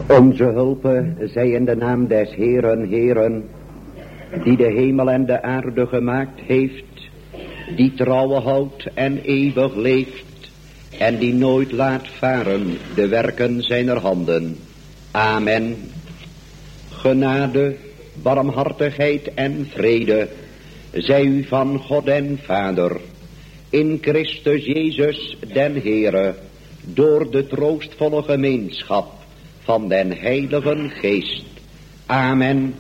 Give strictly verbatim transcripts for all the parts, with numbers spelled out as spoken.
Onze hulpe zij in de naam des Heeren, Heeren, die de hemel en de aarde gemaakt heeft, die trouwe houdt en eeuwig leeft, en die nooit laat varen de werken zijner handen. Amen. Genade, barmhartigheid en vrede zij u van God en Vader, in Christus Jezus den Heere, door de troostvolle gemeenschap van den Heiligen Geest. Amen.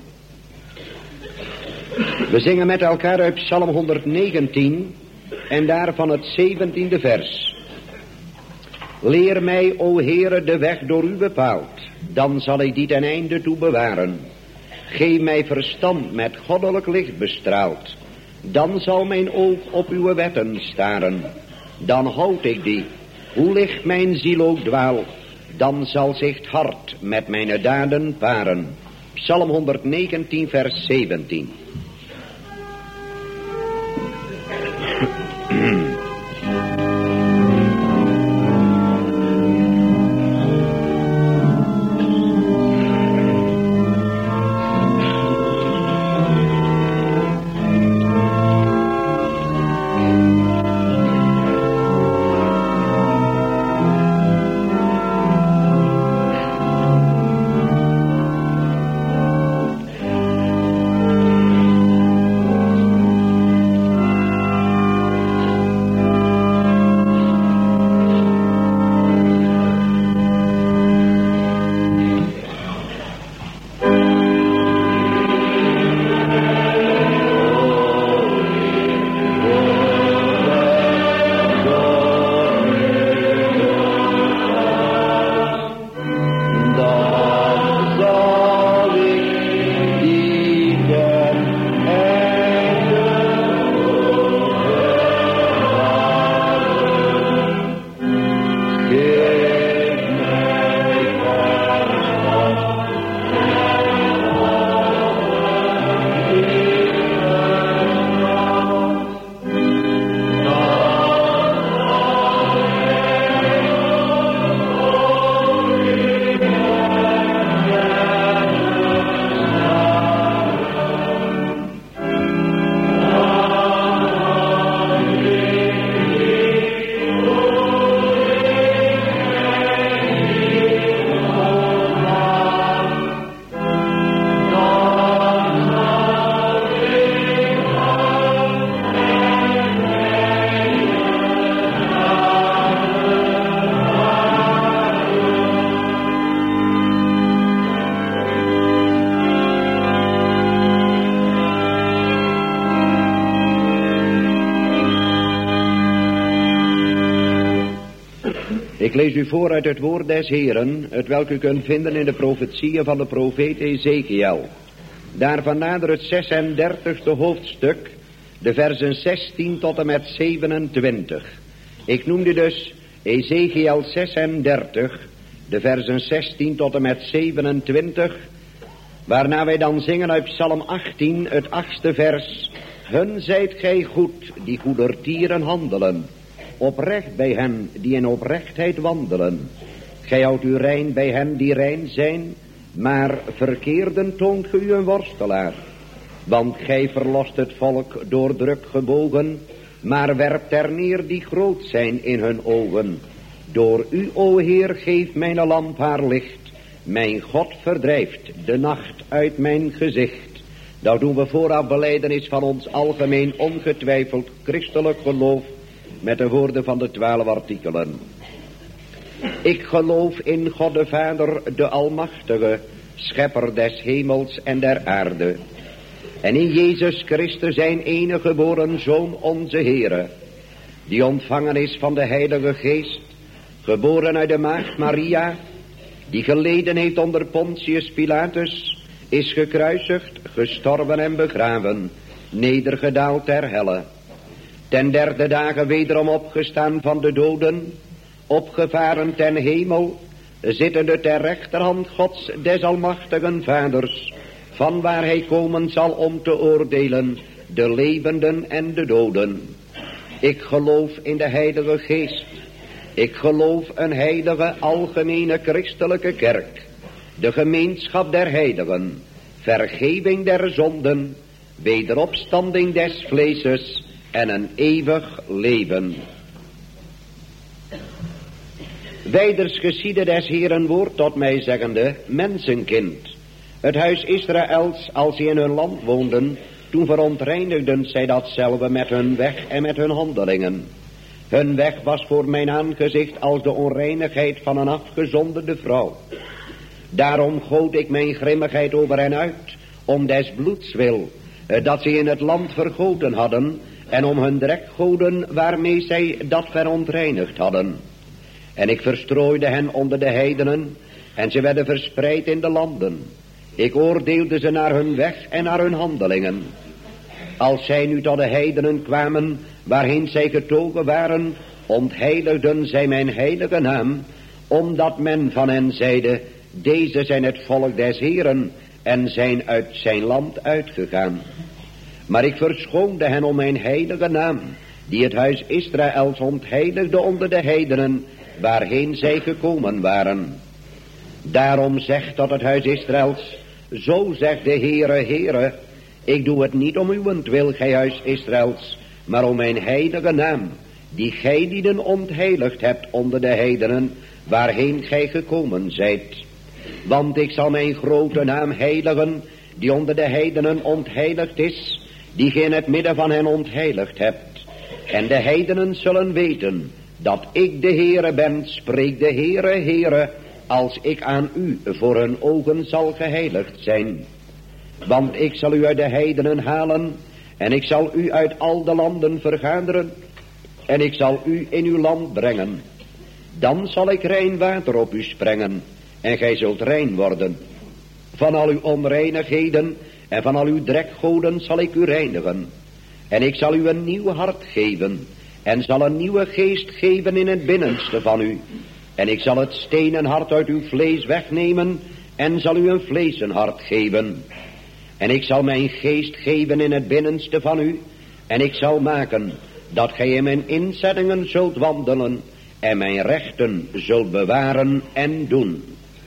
We zingen met elkaar uit Psalm honderdnegentien en daarvan het zeventiende vers. Leer mij, o Heere, de weg door u bepaald, dan zal ik die ten einde toe bewaren. Geef mij verstand met goddelijk licht bestraald, dan zal mijn oog op uw wetten staren. Dan houd ik die, hoe licht mijn ziel ook dwaalt, dan zal zich het hart met mijn daden paren. Psalm honderdnegentien vers zeventien. Ik lees u voor uit het woord des Heeren, het welk u kunt vinden in de profetieën van de profeet Ezekiel. Daarvan nader het zesendertigste hoofdstuk, de versen zestien tot en met zevenentwintig. Ik noemde dus Ezekiel zesendertig, de versen zestien tot en met zevenentwintig, waarna wij dan zingen uit Psalm achttien, het achtste vers. Hun zijt gij goed, die goedertieren handelen, oprecht bij hen die in oprechtheid wandelen. Gij houdt u rein bij hen die rein zijn, maar verkeerden toont ge u een worstelaar. Want gij verlost het volk door druk gebogen, maar werpt er neer die groot zijn in hun ogen. Door u, o Heer, geeft mijn lamp haar licht. Mijn God verdrijft de nacht uit mijn gezicht. Dat doen we vooraf belijdenis van ons algemeen ongetwijfeld christelijk geloof met de woorden van de twaalf artikelen. Ik geloof in God de Vader, de Almachtige, schepper des hemels en der aarde. En in Jezus Christus zijn enige geboren Zoon onze Heere, die ontvangen is van de Heilige Geest, geboren uit de maagd Maria, die geleden heeft onder Pontius Pilatus, is gekruisigd, gestorven en begraven, nedergedaald ter helle. Ten derde dagen wederom opgestaan van de doden, opgevaren ten hemel, zittende ter rechterhand Gods des almachtigen Vaders, van waar hij komen zal om te oordelen de levenden en de doden. Ik geloof in de Heilige Geest. Ik geloof een heilige algemene christelijke kerk. de gemeenschap der heiligen, vergeving der zonden, wederopstanding des vleeses en een eeuwig leven. Wijders geschiedde des Heeren woord tot mij zeggende, mensenkind, het huis Israëls, als ze in hun land woonden, toen verontreinigden zij datzelfde met hun weg en met hun handelingen. Hun weg was voor mijn aangezicht als de onreinigheid van een afgezonderde vrouw. Daarom goot ik mijn grimmigheid over hen uit, om des bloeds wil, dat ze in het land vergoten hadden, en om hun drekgoden waarmee zij dat verontreinigd hadden. En ik verstrooide hen onder de heidenen, en ze werden verspreid in de landen. Ik oordeelde ze naar hun weg en naar hun handelingen. Als zij nu tot de heidenen kwamen, waarheen zij getogen waren, ontheiligden zij mijn heilige naam, omdat men van hen zeide, deze zijn het volk des Heeren, en zijn uit zijn land uitgegaan. Maar ik verschoonde hen om mijn heilige naam, die het huis Israëls ontheiligde onder de heidenen, waarheen zij gekomen waren. Daarom zegt tot het huis Israëls, zo zegt de Heere, Heere, ik doe het niet om uwentwil, gij huis Israëls, maar om mijn heilige naam, die gij lieden ontheiligd hebt onder de heidenen, waarheen gij gekomen zijt. Want ik zal mijn grote naam heiligen, die onder de heidenen ontheiligd is, die gij in het midden van hen ontheiligd hebt. En de heidenen zullen weten, dat ik de Heere ben, spreekt de Heere, Heere, als ik aan u voor hun ogen zal geheiligd zijn. Want ik zal u uit de heidenen halen, en ik zal u uit al de landen vergaderen, en ik zal u in uw land brengen. Dan zal ik rein water op u sprengen, en gij zult rein worden. Van al uw onreinigheden en van al uw drekgoden zal ik u reinigen. En ik zal u een nieuw hart geven, en zal een nieuwe geest geven in het binnenste van u. En ik zal het stenen hart uit uw vlees wegnemen, en zal u een vleesen hart geven. En ik zal mijn geest geven in het binnenste van u, en ik zal maken dat gij in mijn inzettingen zult wandelen, en mijn rechten zult bewaren en doen.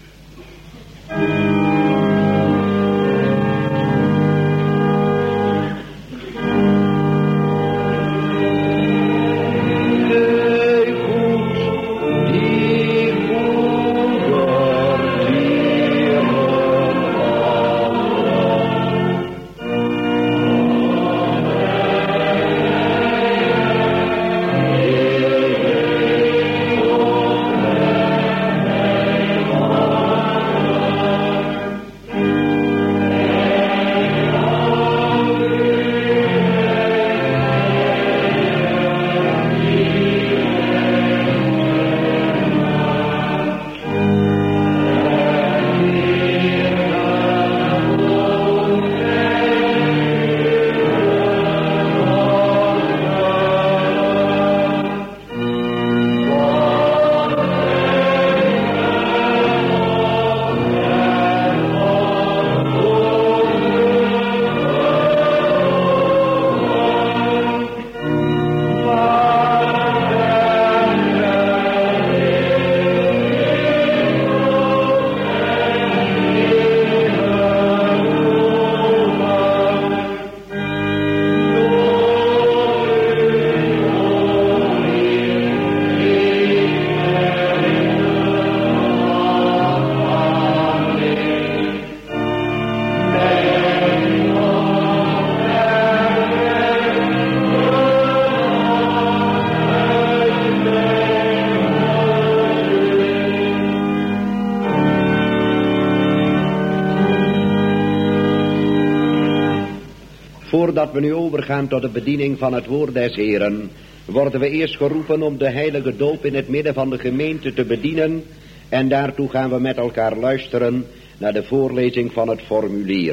Voordat we nu overgaan tot de bediening van het woord des Heeren, worden we eerst geroepen om de heilige doop in het midden van de gemeente te bedienen, en daartoe gaan we met elkaar luisteren naar de voorlezing van het formulier.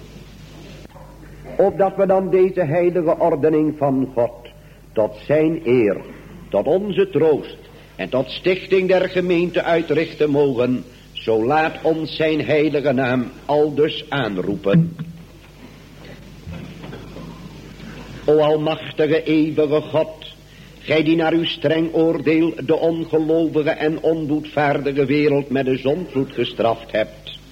Opdat we dan deze heilige ordening van God tot zijn eer, tot onze troost en tot stichting der gemeente uitrichten mogen, zo laat ons zijn heilige naam aldus aanroepen. O almachtige eeuwige God, gij die naar uw streng oordeel de ongelovige en onboedvaardige wereld met de zondvloed gestraft hebt,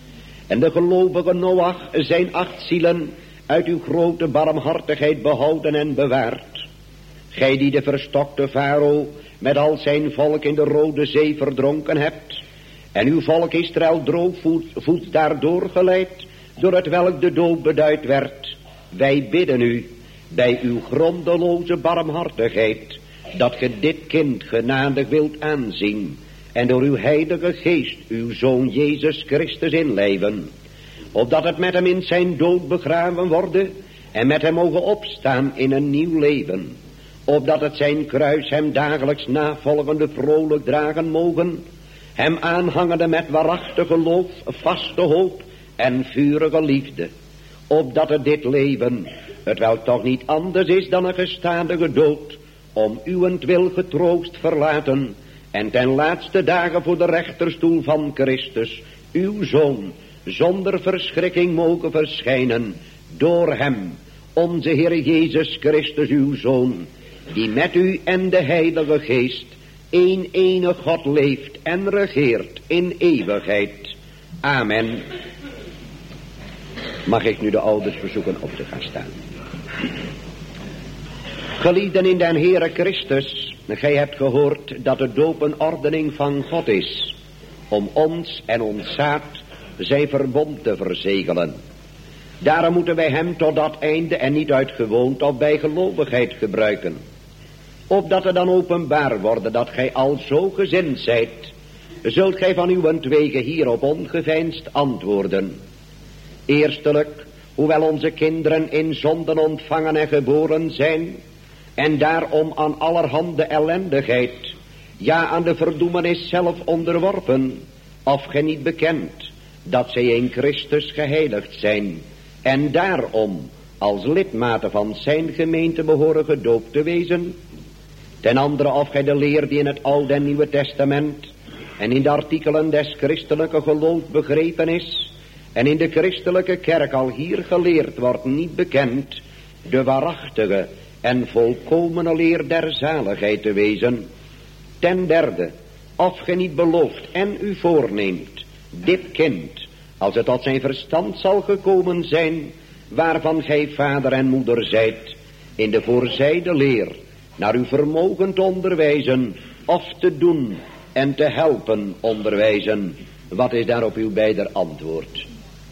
En de gelovige Noach zijn acht zielen uit uw grote barmhartigheid behouden en bewaard. Gij die de verstokte farao met al zijn volk in de Rode Zee verdronken hebt. En uw volk Israël droogvoets daardoor geleid, door het welk de dood beduid werd. Wij bidden u, bij uw grondeloze barmhartigheid, dat ge dit kind genadig wilt aanzien, en door uw heilige geest uw Zoon Jezus Christus inlijven, opdat het met hem in zijn dood begraven worden, en met hem mogen opstaan in een nieuw leven, opdat het zijn kruis hem dagelijks navolgende vrolijk dragen mogen, hem aanhangende met waarachtig geloof, vaste hoop en vurige liefde, opdat het dit leven, het wel toch niet anders is dan een gestadige dood, om uwentwil getroost verlaten, en ten laatste dagen voor de rechterstoel van Christus, uw Zoon, zonder verschrikking mogen verschijnen, door hem, onze Heer Jezus Christus, uw Zoon, die met u en de Heilige Geest, één enige God leeft en regeert in eeuwigheid. Amen. Mag ik nu de ouders verzoeken op te gaan staan. Geliefden in den Heere Christus, gij hebt gehoord dat de doop een ordening van God is, om ons en ons zaad zijn verbond te verzegelen. Daarom moeten wij hem tot dat einde en niet uit gewoonte of bij gelovigheid gebruiken, opdat er dan openbaar worden dat gij al zo gezind zijt, zult gij van uwentwege hierop ongeveinsd antwoorden. Eerstelijk, hoewel onze kinderen in zonden ontvangen en geboren zijn, en daarom aan allerhande ellendigheid, ja aan de verdoemenis zelf onderworpen, of gij niet bekend, dat zij in Christus geheiligd zijn, en daarom als lidmaten van zijn gemeente behoren gedoopt te wezen. Ten andere, of gij de leer die in het Oude en Nieuwe Testament en in de artikelen des christelijke geloofs begrepen is, en in de christelijke kerk al hier geleerd wordt, niet bekend, de waarachtige en volkomene leer der zaligheid te wezen. Ten derde, of gij niet belooft en u voorneemt, dit kind, als het tot zijn verstand zal gekomen zijn, waarvan gij vader en moeder zijt, in de voorzijde leer, naar uw vermogen te onderwijzen, of te doen en te helpen onderwijzen. Wat is daarop uw beider antwoord?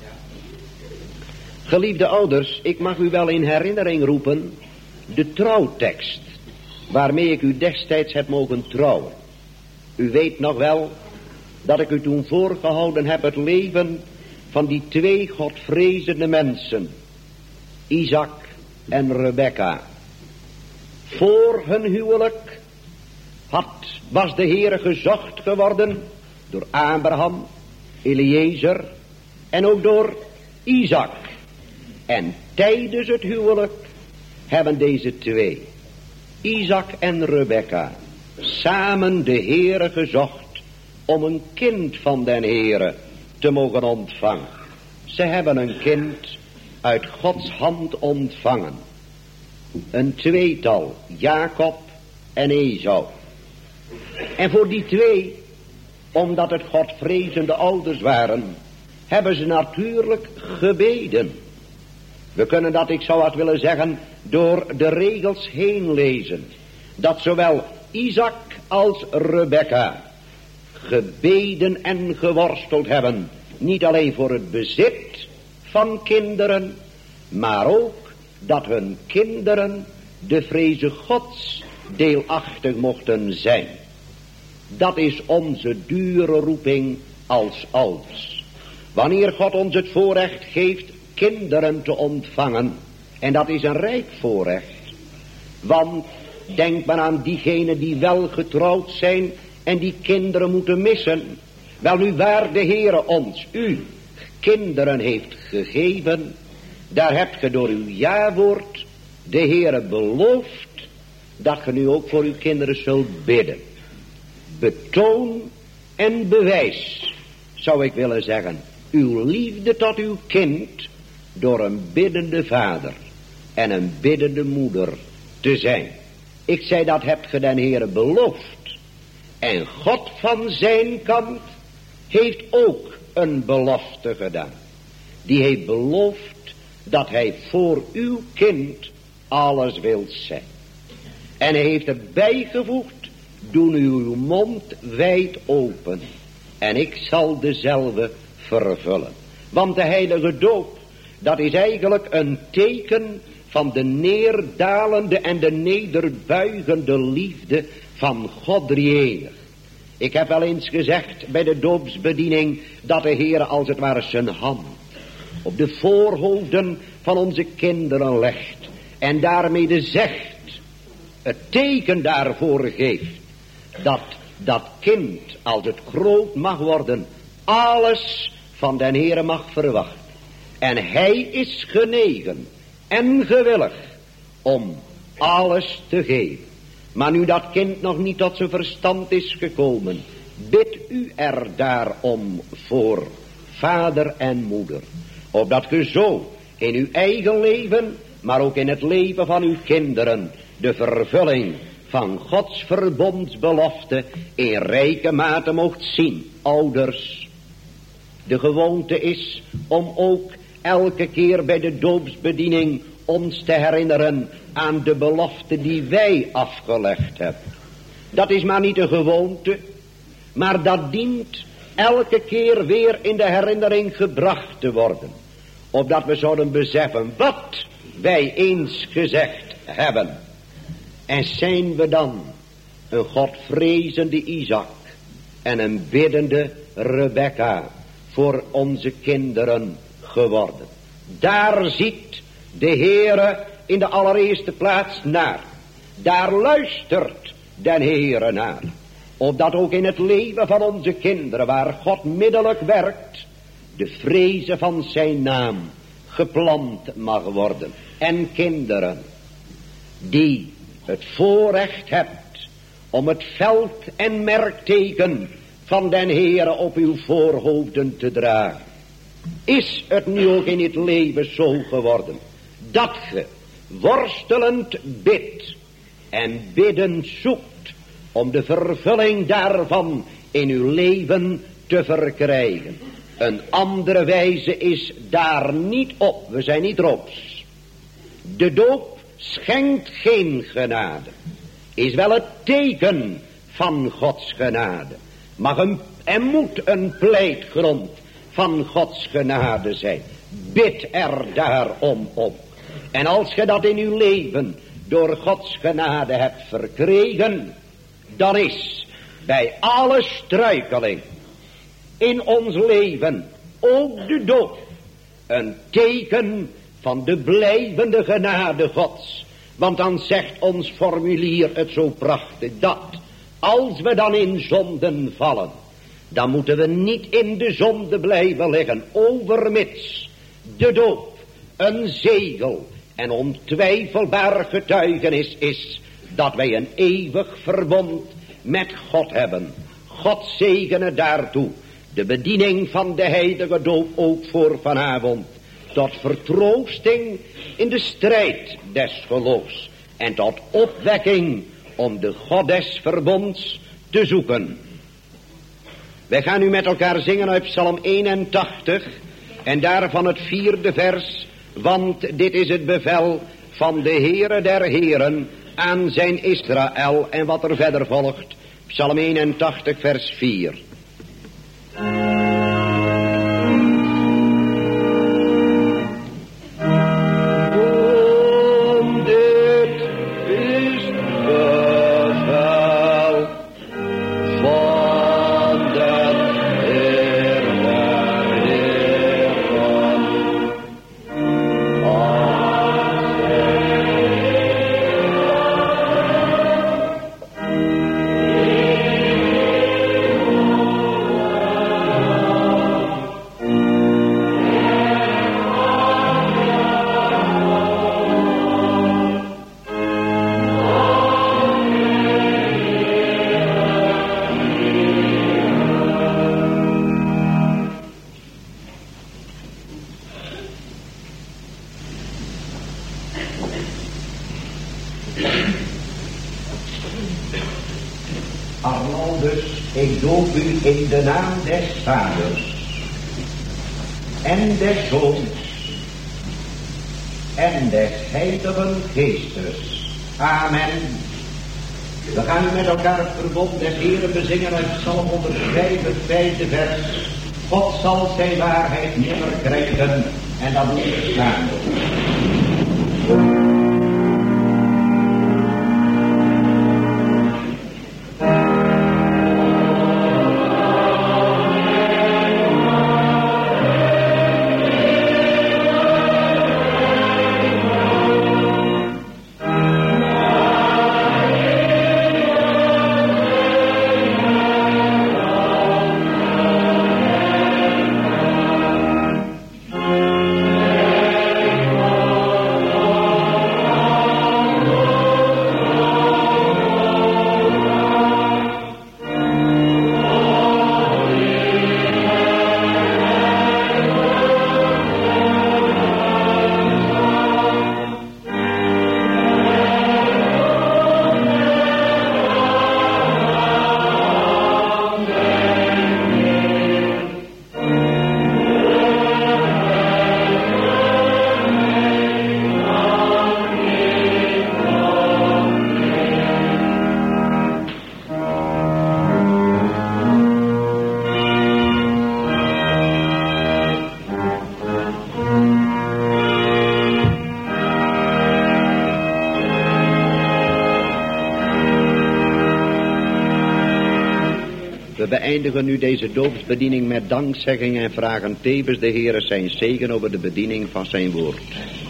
Geliefde ouders, ik mag u wel in herinnering roepen de trouwtekst waarmee ik u destijds heb mogen trouwen. U weet nog wel dat ik u toen voorgehouden heb het leven van die twee godvrezende mensen, Isaac en Rebekka. Voor hun huwelijk had, was de Heere gezocht geworden door Abraham, Eliezer en ook door Isaac. En tijdens het huwelijk hebben deze twee, Isaac en Rebekka, samen de Heere gezocht om een kind van den Heere te mogen ontvangen. Ze hebben een kind uit Gods hand ontvangen. Een tweetal, Jacob en Esau. En voor die twee, omdat het godvrezende ouders waren, hebben ze natuurlijk gebeden. We kunnen dat, ik zou het willen zeggen, door de regels heen lezen. Dat zowel Isaac als Rebekka gebeden en geworsteld hebben. Niet alleen voor het bezit van kinderen, maar ook dat hun kinderen de vreze Gods deelachtig mochten zijn. Dat is onze dure roeping als ouders. Wanneer God ons het voorrecht geeft kinderen te ontvangen, en dat is een rijk voorrecht, want denk maar aan diegenen die wel getrouwd zijn en die kinderen moeten missen. Wel nu, waar de Heere ons, u, kinderen heeft gegeven, daar hebt ge door uw ja-woord de Heere beloofd dat ge nu ook voor uw kinderen zult bidden. Betoon en bewijs, zou ik willen zeggen, uw liefde tot uw kind door een biddende vader en een biddende moeder te zijn. Ik zei, dat hebt ge den Heere beloofd. En God van zijn kant heeft ook een belofte gedaan. die heeft beloofd dat hij voor uw kind alles wil zijn. En hij heeft erbij gevoegd, doe nu uw mond wijd open en ik zal dezelfde vervullen. Want de heilige doop, dat is eigenlijk een teken van de neerdalende en de nederbuigende liefde van God drie-enig. Ik heb wel eens gezegd bij de doopsbediening dat de Heer als het ware zijn hand op de voorhoofden van onze kinderen legt. En daarmee zegt, het teken daarvoor geeft, dat dat kind als het groot mag worden, alles van den Heere mag verwachten. En hij is genegen en gewillig om alles te geven. Maar nu dat kind nog niet tot zijn verstand is gekomen, bid u er daarom voor, vader en moeder, opdat ge zo in uw eigen leven, maar ook in het leven van uw kinderen, de vervulling van Gods verbondsbelofte in rijke mate moogt zien. Ouders, de gewoonte is om ook elke keer bij de doopsbediening ons te herinneren aan de belofte die wij afgelegd hebben. Dat is maar niet een gewoonte, maar dat dient elke keer weer in de herinnering gebracht te worden. Opdat we zouden beseffen wat wij eens gezegd hebben. En zijn we dan een godvrezende Isaac en een biddende Rebecca voor onze kinderen geworden. Daar ziet de Heere in de allereerste plaats naar. Daar luistert den Heere naar. Opdat ook in het leven van onze kinderen, waar God middelijk werkt, de vrezen van zijn naam geplant mag worden. En kinderen die het voorrecht hebt om het veld en merkteken van den Heere op uw voorhoofden te dragen. Is het nu ook in het leven zo geworden, dat ge worstelend bidt en bidden zoekt om de vervulling daarvan in uw leven te verkrijgen. Een andere wijze is daar niet op, we zijn niet rooks. De doop schenkt geen genade, is wel het teken van Gods genade, mag een, en moet een pleitgrond van Gods genade zijn. Bid er daarom op. En als je dat in uw leven door Gods genade hebt verkregen, dan is bij alle struikeling in ons leven ook de doop een teken van de blijvende genade Gods. Want dan zegt ons formulier het zo prachtig, dat als we dan in zonden vallen, dan moeten we niet in de zonde blijven liggen, overmits de doop een zegel en ontwijfelbaar getuigenis is dat wij een eeuwig verbond met God hebben. God zegene daartoe de bediening van de heilige doop ook voor vanavond, tot vertroosting in de strijd des geloofs en tot opwekking om de God des verbonds te zoeken. Wij gaan nu met elkaar zingen uit Psalm eenentachtig en daarvan het vierde vers, want dit is het bevel van de Heere der Heren aan zijn Israël. En wat er verder volgt, Psalm eenentachtig vers vier. Arnoldus, ik doop u in de naam des Vaders en des Zoons en des Heiligen Geestes. Amen. We gaan nu met elkaar het verbond des Heeren bezingen uit Psalm honderdvijf, het vijfde vers. God zal zijn waarheid nimmer krijgen en dat moet verstaan. We beëindigen nu deze doopsbediening met dankzegging en vragen tevens de Heere zijn zegen over de bediening van zijn woord.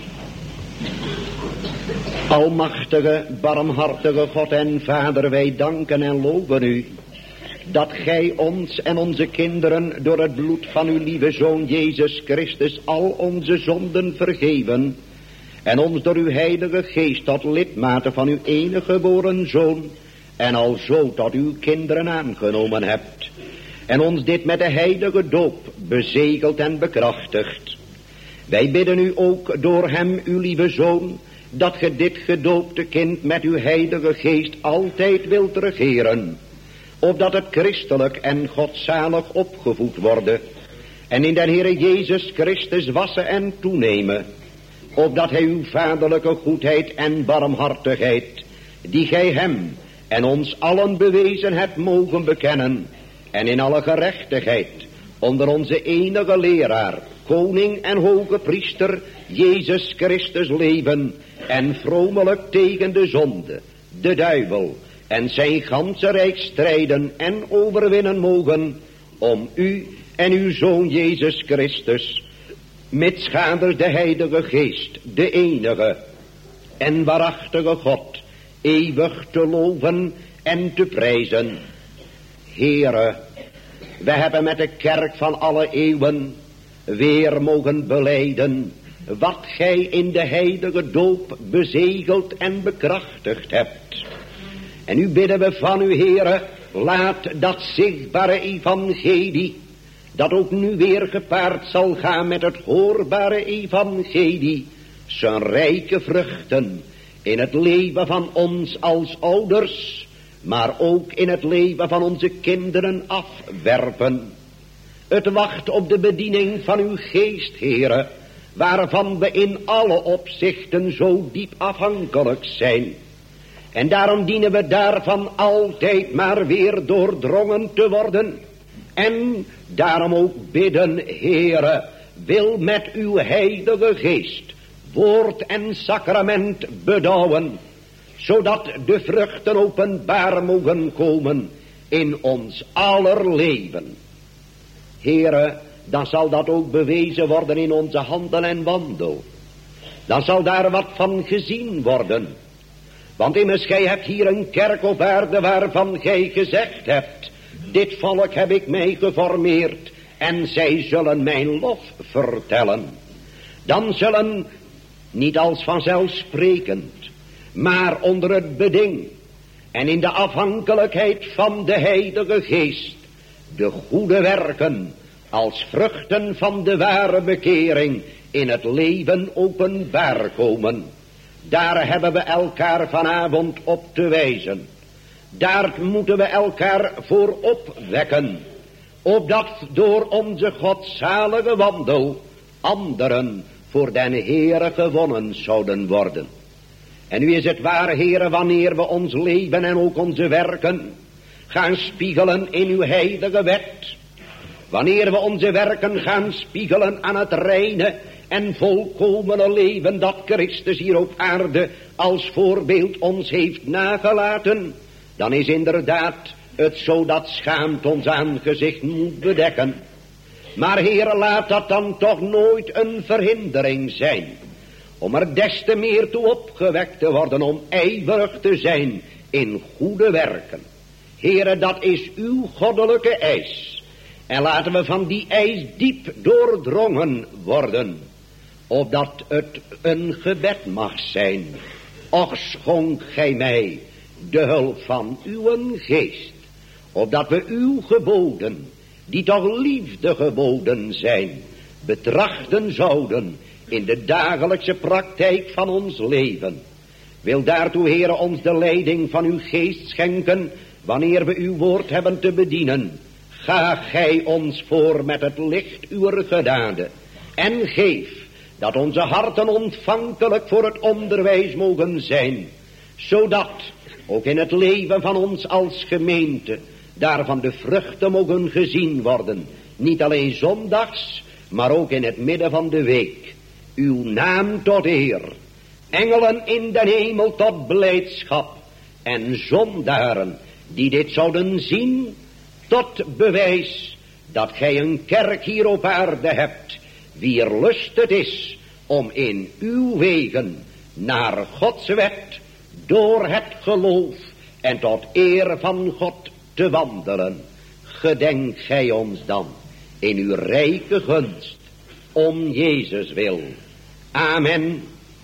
Almachtige, barmhartige God en Vader, wij danken en loven u dat gij ons en onze kinderen door het bloed van uw lieve Zoon Jezus Christus al onze zonden vergeven en ons door uw heilige geest tot lidmaten van uw enige geboren Zoon en al zo tot uw kinderen aangenomen hebt en ons dit met de heilige doop bezegeld en bekrachtigd. Wij bidden u ook door hem, uw lieve Zoon, dat ge dit gedoopte kind met uw heilige geest altijd wilt regeren, opdat het christelijk en godzalig opgevoed worden en in den Heere Jezus Christus wassen en toenemen, opdat hij uw vaderlijke goedheid en barmhartigheid, die gij hem en ons allen bewezen hebt, mogen bekennen en in alle gerechtigheid onder onze enige leraar, koning en hoge priester Jezus Christus leven en vromelijk tegen de zonde, de duivel en zijn ganse rijk strijden en overwinnen mogen, om u en uw Zoon Jezus Christus, mitsgaders de heilige geest, de enige en waarachtige God, eeuwig te loven en te prijzen. Heere, we hebben met de kerk van alle eeuwen weer mogen belijden wat gij in de heilige doop bezegeld en bekrachtigd hebt. En nu bidden we van u, Heere, laat dat zichtbare evangelie, dat ook nu weer gepaard zal gaan met het hoorbare evangelie, zijn rijke vruchten in het leven van ons als ouders, maar ook in het leven van onze kinderen afwerpen. Het wacht op de bediening van uw geest, Heere, waarvan we in alle opzichten zo diep afhankelijk zijn. En daarom dienen we daarvan altijd maar weer doordrongen te worden. En daarom ook bidden, Heere, wil met uw heilige geest woord en sacrament bedouwen, zodat de vruchten openbaar mogen komen in ons aller leven. Heere, dan zal dat ook bewezen worden in onze handel en wandel. Dan zal daar wat van gezien worden. Want immers, gij hebt hier een kerk op aarde waarvan gij gezegd hebt, dit volk heb ik mij geformeerd en zij zullen mijn lof vertellen. Dan zullen, niet als vanzelfsprekend, maar onder het beding en in de afhankelijkheid van de heilige geest, de goede werken als vruchten van de ware bekering in het leven openbaar komen. Daar hebben we elkaar vanavond op te wijzen. Daar moeten we elkaar voor opwekken, opdat door onze godzalige wandel anderen voor den Heere gewonnen zouden worden. En nu is het waar, Heere, wanneer we ons leven en ook onze werken gaan spiegelen in uw heilige wet. Wanneer we onze werken gaan spiegelen aan het reine en volkomene leven dat Christus hier op aarde als voorbeeld ons heeft nagelaten, dan is inderdaad het zo dat schaamt ons aangezicht moet bedekken. Maar Heere, laat dat dan toch nooit een verhindering zijn om er des te meer toe opgewekt te worden om ijverig te zijn in goede werken. Heere, dat is uw goddelijke eis. En laten we van die eis diep doordrongen worden, opdat het een gebed mag zijn. Och, schonk gij mij de hulp van uw geest, opdat we uw geboden, die toch liefde geboden zijn, betrachten zouden in de dagelijkse praktijk van ons leven. Wil daartoe, Heere, ons de leiding van uw geest schenken, wanneer we uw woord hebben te bedienen. Ga gij ons voor met het licht uwer genade en geef dat onze harten ontvankelijk voor het onderwijs mogen zijn, zodat ook in het leven van ons als gemeente daarvan de vruchten mogen gezien worden, niet alleen zondags, maar ook in het midden van de week. Uw naam tot eer, engelen in den hemel tot blijdschap en zondaren die dit zouden zien tot bewijs dat gij een kerk hier op aarde hebt, wier lust het is om in uw wegen naar Gods wet door het geloof en tot eer van God te wandelen. Gedenk gij ons dan in uw rijke gunst om Jezus wil. Amen.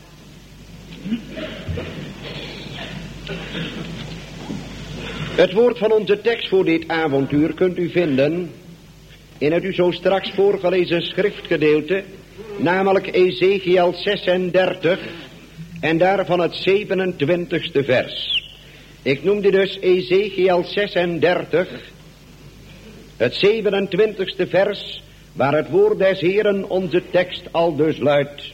Het woord van onze tekst voor dit avontuur kunt u vinden in het u zo straks voorgelezen schriftgedeelte, namelijk Ezekiel zesendertig en daarvan het zevenentwintigste vers. Ik noemde dus Ezekiel zesendertig, het zevenentwintigste vers, waar het woord des Heeren onze tekst al dus luidt.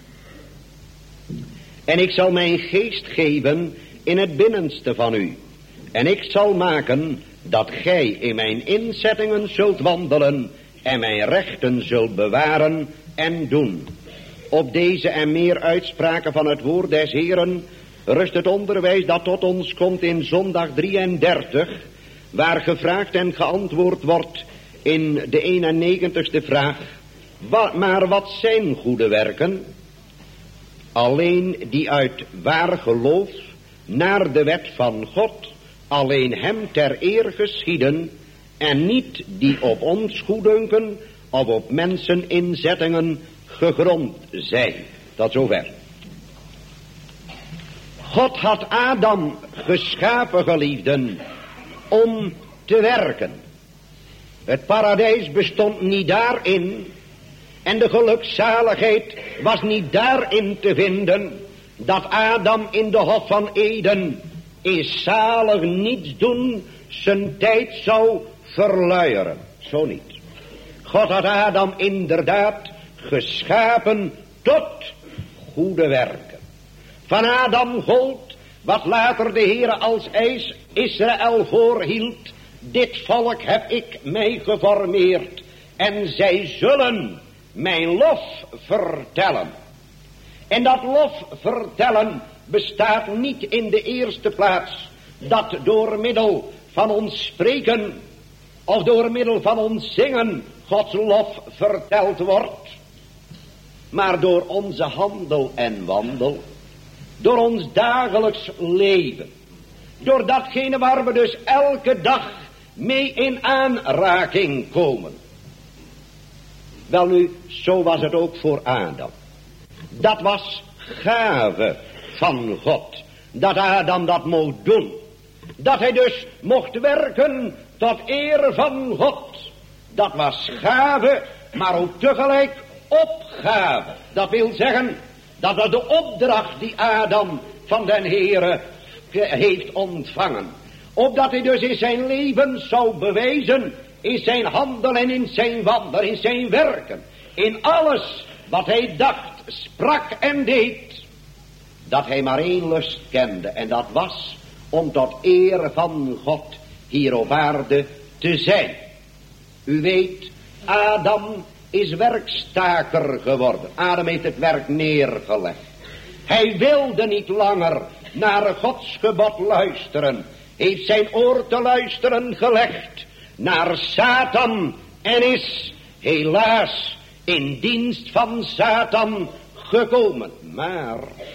En ik zal mijn geest geven in het binnenste van u, en ik zal maken dat gij in mijn inzettingen zult wandelen en mijn rechten zult bewaren en doen. Op deze en meer uitspraken van het woord des Heeren rust het onderwijs dat tot ons komt in zondag drieëndertig, waar gevraagd en geantwoord wordt in de eenennegentigste vraag. Wa- maar wat zijn goede werken? Alleen die uit waar geloof naar de wet van God alleen hem ter eer geschieden en niet die op ons goeddunken of op mensen inzettingen gegrond zijn. Tot zover. God had Adam geschapen, geliefden, om te werken. Het paradijs bestond niet daarin en de gelukzaligheid was niet daarin te vinden dat Adam in de hof van Eden is zalig niets doen zijn tijd zou verluieren. Zo niet. God had Adam inderdaad geschapen tot goede werken. Van Adam gold wat later de Heere als eis Israël voorhield. Dit volk heb ik mij geformeerd en zij zullen mijn lof vertellen. En dat lof vertellen bestaat niet in de eerste plaats dat door middel van ons spreken of door middel van ons zingen Gods lof verteld wordt, maar door onze handel en wandel, door ons dagelijks leven, door datgene waar we dus elke dag mee in aanraking komen. Wel nu, zo was het ook voor Adam. Dat was gave van God, dat Adam dat mocht doen. Dat hij dus mocht werken tot eer van God. Dat was gave, maar ook tegelijk opgave. Dat wil zeggen, dat was de opdracht die Adam van den Heere heeft ontvangen. Opdat hij dus in zijn leven zou bewijzen, in zijn handel en in zijn wandel, in zijn werken, in alles wat hij dacht, sprak en deed, dat hij maar één lust kende. En dat was om tot eer van God hier op aarde te zijn. U weet, Adam is werkstaker geworden. Adam heeft het werk neergelegd. Hij wilde niet langer naar Gods gebod luisteren. Heeft zijn oor te luisteren gelegd naar Satan en is helaas in dienst van Satan gekomen. Maar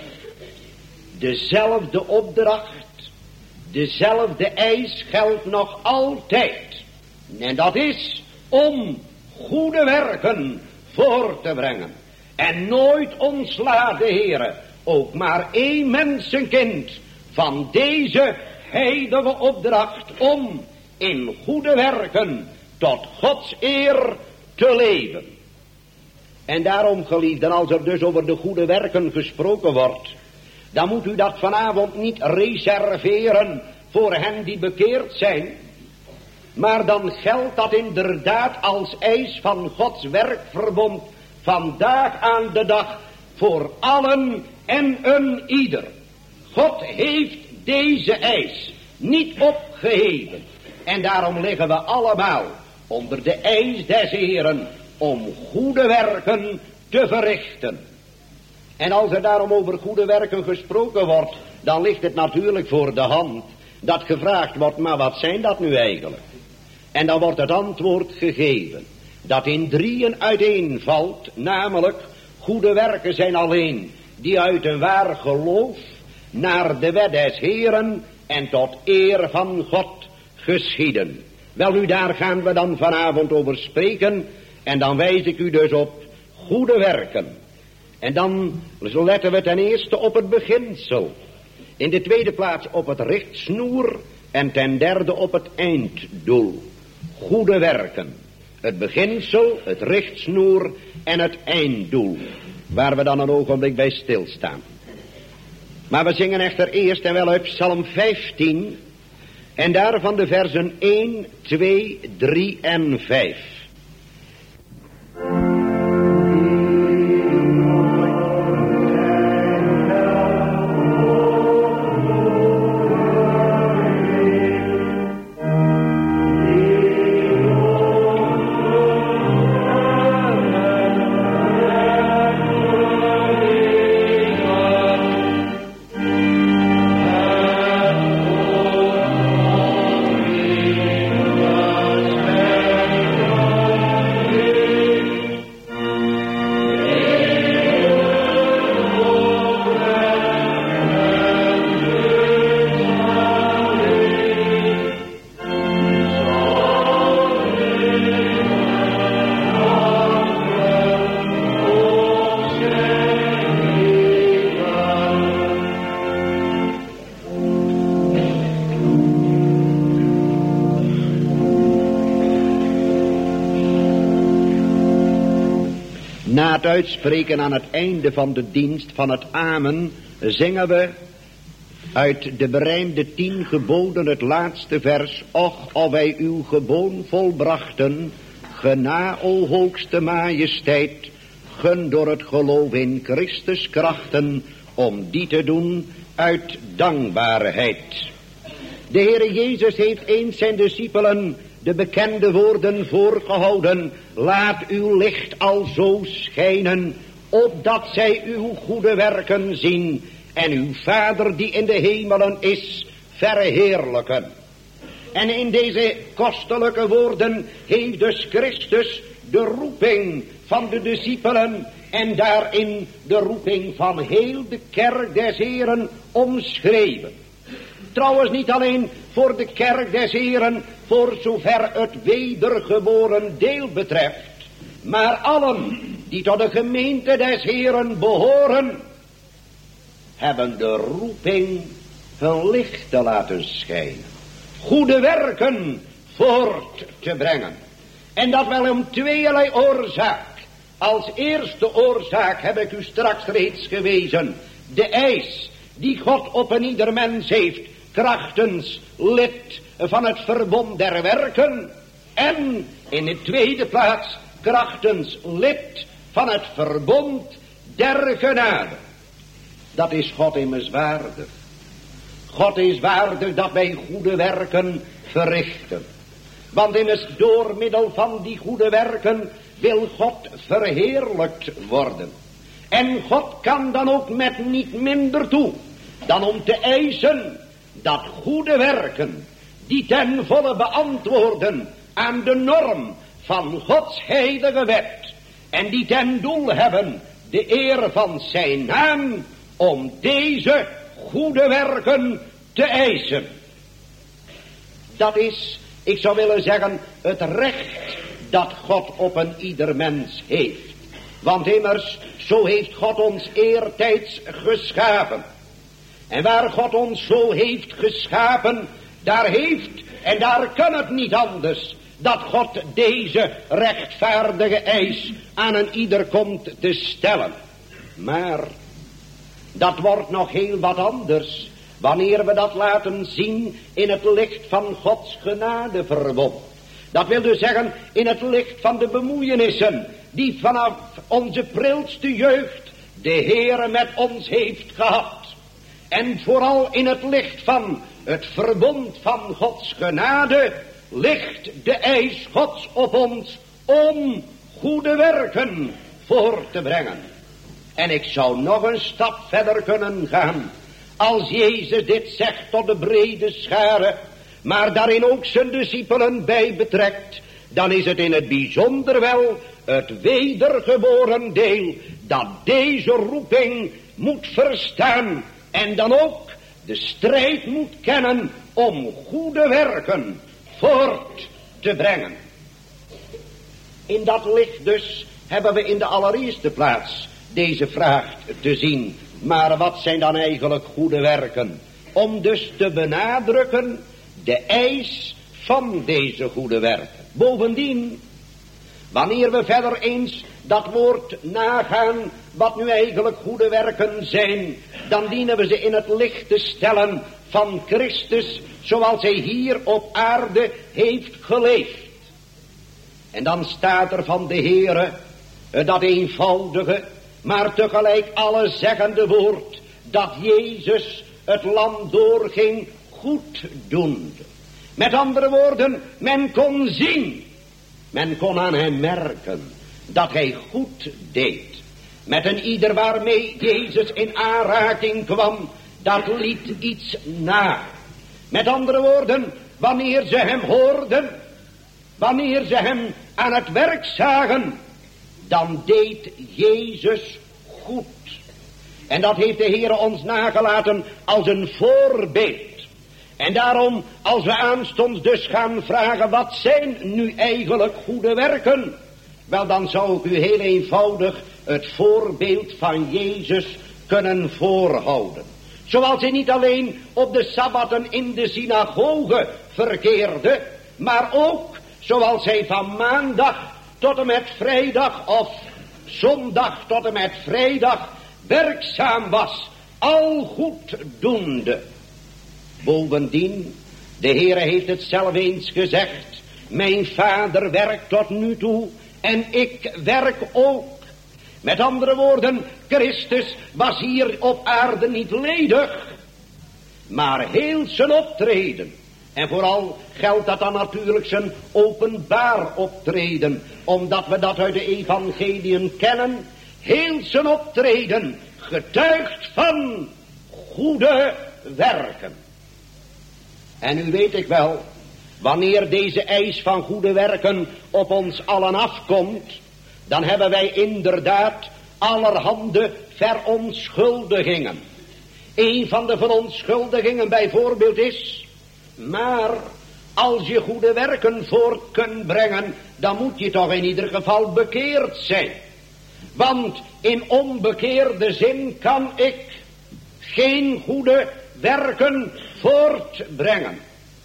dezelfde opdracht, dezelfde eis geldt nog altijd. En dat is om goede werken voor te brengen. En nooit ontslaat de Heere ook maar één mensenkind van deze heilige opdracht om in goede werken tot Gods eer te leven. En daarom, geliefden, als er dus over de goede werken gesproken wordt, dan moet u dat vanavond niet reserveren voor hen die bekeerd zijn. Maar dan geldt dat inderdaad als eis van Gods werkverbond vandaag aan de dag voor allen en een ieder. God heeft deze eis niet opgeheven. En daarom liggen we allemaal onder de eis des Heeren om goede werken te verrichten. En als er daarom over goede werken gesproken wordt, dan ligt het natuurlijk voor de hand dat gevraagd wordt, maar wat zijn dat nu eigenlijk? En dan wordt het antwoord gegeven dat in drieën uiteenvalt, namelijk goede werken zijn alleen die uit een waar geloof naar de wet des Heeren en tot eer van God geschieden. Wel nu, daar gaan we dan vanavond over spreken en dan wijs ik u dus op goede werken. En dan letten we ten eerste op het beginsel, in de tweede plaats op het richtsnoer en ten derde op het einddoel. Goede werken, het beginsel, het richtsnoer en het einddoel, waar we dan een ogenblik bij stilstaan. Maar we zingen echter eerst en wel uit Psalm vijftien en daarvan de versen één, twee, drie en vijf. Na het uitspreken aan het einde van de dienst van het amen zingen we uit de berijmde tien geboden het laatste vers. Och, of wij uw geboon volbrachten, gena, o hoogste majesteit, gun door het geloof in Christus krachten, om die te doen uit dankbaarheid. De Heere Jezus heeft eens zijn discipelen de bekende woorden voorgehouden. Laat uw licht alzo schijnen, opdat zij uw goede werken zien en uw Vader die in de hemelen is, verheerlijken. En in deze kostelijke woorden heeft dus Christus de roeping van de discipelen en daarin de roeping van heel de kerk des Heeren omschreven. Trouwens niet alleen voor de kerk des Heeren, voor zover het wedergeboren deel betreft, maar allen die tot de gemeente des Heeren behoren, hebben de roeping hun licht te laten schijnen, goede werken voort te brengen. En dat wel om tweeërlei oorzaak. Als eerste oorzaak heb ik u straks reeds gewezen, de eis die God op een ieder mens heeft, krachtens lid van het verbond der werken, en in de tweede plaats krachtens lid van het verbond der genade. Dat is God immers waardig. God is waardig dat wij goede werken verrichten. Want immers door middel van die goede werken wil God verheerlijkt worden. En God kan dan ook met niet minder toe dan om te eisen dat goede werken die ten volle beantwoorden aan de norm van Gods heilige wet en die ten doel hebben de eer van zijn naam, om deze goede werken te eisen. Dat is, ik zou willen zeggen, het recht dat God op een ieder mens heeft. Want immers, zo heeft God ons eertijds geschapen. En waar God ons zo heeft geschapen, daar heeft en daar kan het niet anders dat God deze rechtvaardige eis aan een ieder komt te stellen. Maar dat wordt nog heel wat anders wanneer we dat laten zien in het licht van Gods genadeverbond. Dat wil dus zeggen in het licht van de bemoeienissen die vanaf onze prilste jeugd de Heere met ons heeft gehad. En vooral in het licht van het verbond van Gods genade ligt de eis Gods op ons om goede werken voor te brengen. En ik zou nog een stap verder kunnen gaan als Jezus dit zegt tot de brede schare, maar daarin ook zijn discipelen bij betrekt, dan is het in het bijzonder wel het wedergeboren deel dat deze roeping moet verstaan en dan ook de strijd moet kennen om goede werken voort te brengen. In dat licht dus hebben we in de allereerste plaats deze vraag te zien. Maar wat zijn dan eigenlijk goede werken? Om dus te benadrukken de eis van deze goede werken. Bovendien, wanneer we verder eens dat woord nagaan wat nu eigenlijk goede werken zijn, dan dienen we ze in het licht te stellen van Christus zoals hij hier op aarde heeft geleefd. En dan staat er van de Heere dat eenvoudige, maar tegelijk allezeggende woord dat Jezus het land doorging goed doende. Met andere woorden, men kon zien, men kon aan hem merken dat hij goed deed. Met een ieder waarmee Jezus in aanraking kwam, dat liet iets na. Met andere woorden, wanneer ze hem hoorden, wanneer ze hem aan het werk zagen, dan deed Jezus goed. En dat heeft de Heer ons nagelaten als een voorbeeld. En daarom, als we aanstonds dus gaan vragen, wat zijn nu eigenlijk goede werken? Wel, dan zou ik u heel eenvoudig het voorbeeld van Jezus kunnen voorhouden. Zoals hij niet alleen op de sabbatten in de synagoge verkeerde, maar ook zoals hij van maandag tot en met vrijdag of zondag tot en met vrijdag werkzaam was, al goed doende. Bovendien, de Heere heeft het zelf eens gezegd, mijn Vader werkt tot nu toe en ik werk ook. Met andere woorden, Christus was hier op aarde niet ledig, maar heel zijn optreden. En vooral geldt dat dan natuurlijk zijn openbaar optreden, omdat we dat uit de evangeliën kennen. Heel zijn optreden getuigt van goede werken. En nu weet ik wel, wanneer deze eis van goede werken op ons allen afkomt, dan hebben wij inderdaad allerhande verontschuldigingen. Een van de verontschuldigingen bijvoorbeeld is, maar als je goede werken voort kunt brengen, dan moet je toch in ieder geval bekeerd zijn. Want in onbekeerde zin kan ik geen goede werken voortbrengen.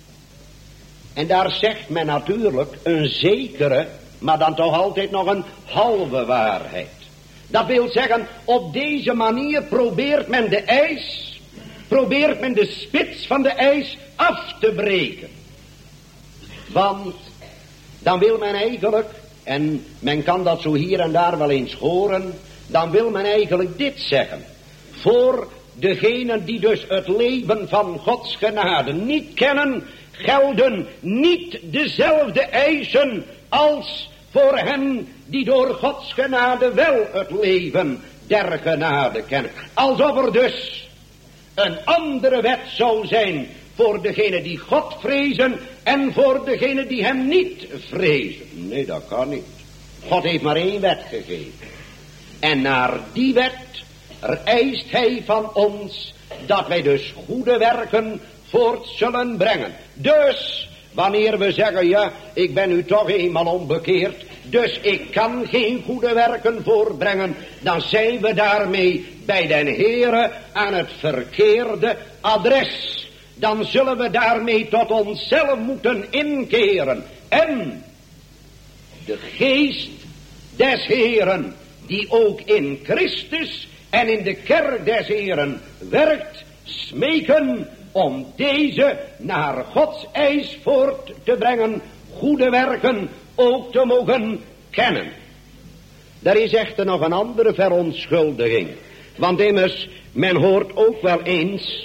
En daar zegt men natuurlijk een zekere, maar dan toch altijd nog een halve waarheid. Dat wil zeggen, op deze manier probeert men de eis, probeert men de spits van de eis af te breken. Want dan wil men eigenlijk en men kan dat zo hier en daar wel eens horen, dan wil men eigenlijk dit zeggen. Voor degenen die dus het leven van Gods genade niet kennen, gelden niet dezelfde eisen als voor hen die door Gods genade wel het leven der genade kennen. Alsof er dus een andere wet zou zijn voor degenen die God vrezen en voor degenen die hem niet vrezen. Nee, dat kan niet. God heeft maar één wet gegeven. En naar die wet eist hij van ons dat wij dus goede werken voort zullen brengen. Dus wanneer we zeggen, ja, ik ben nu toch eenmaal onbekeerd, dus ik kan geen goede werken voortbrengen, dan zijn we daarmee bij den Heere aan het verkeerde adres. Dan zullen we daarmee tot onszelf moeten inkeren. En de geest des Heeren, die ook in Christus en in de kerk des Heeren werkt, smeken om deze naar Gods eis voort te brengen, goede werken ook te mogen kennen. Er is echter nog een andere verontschuldiging. Want immers, men hoort ook wel eens,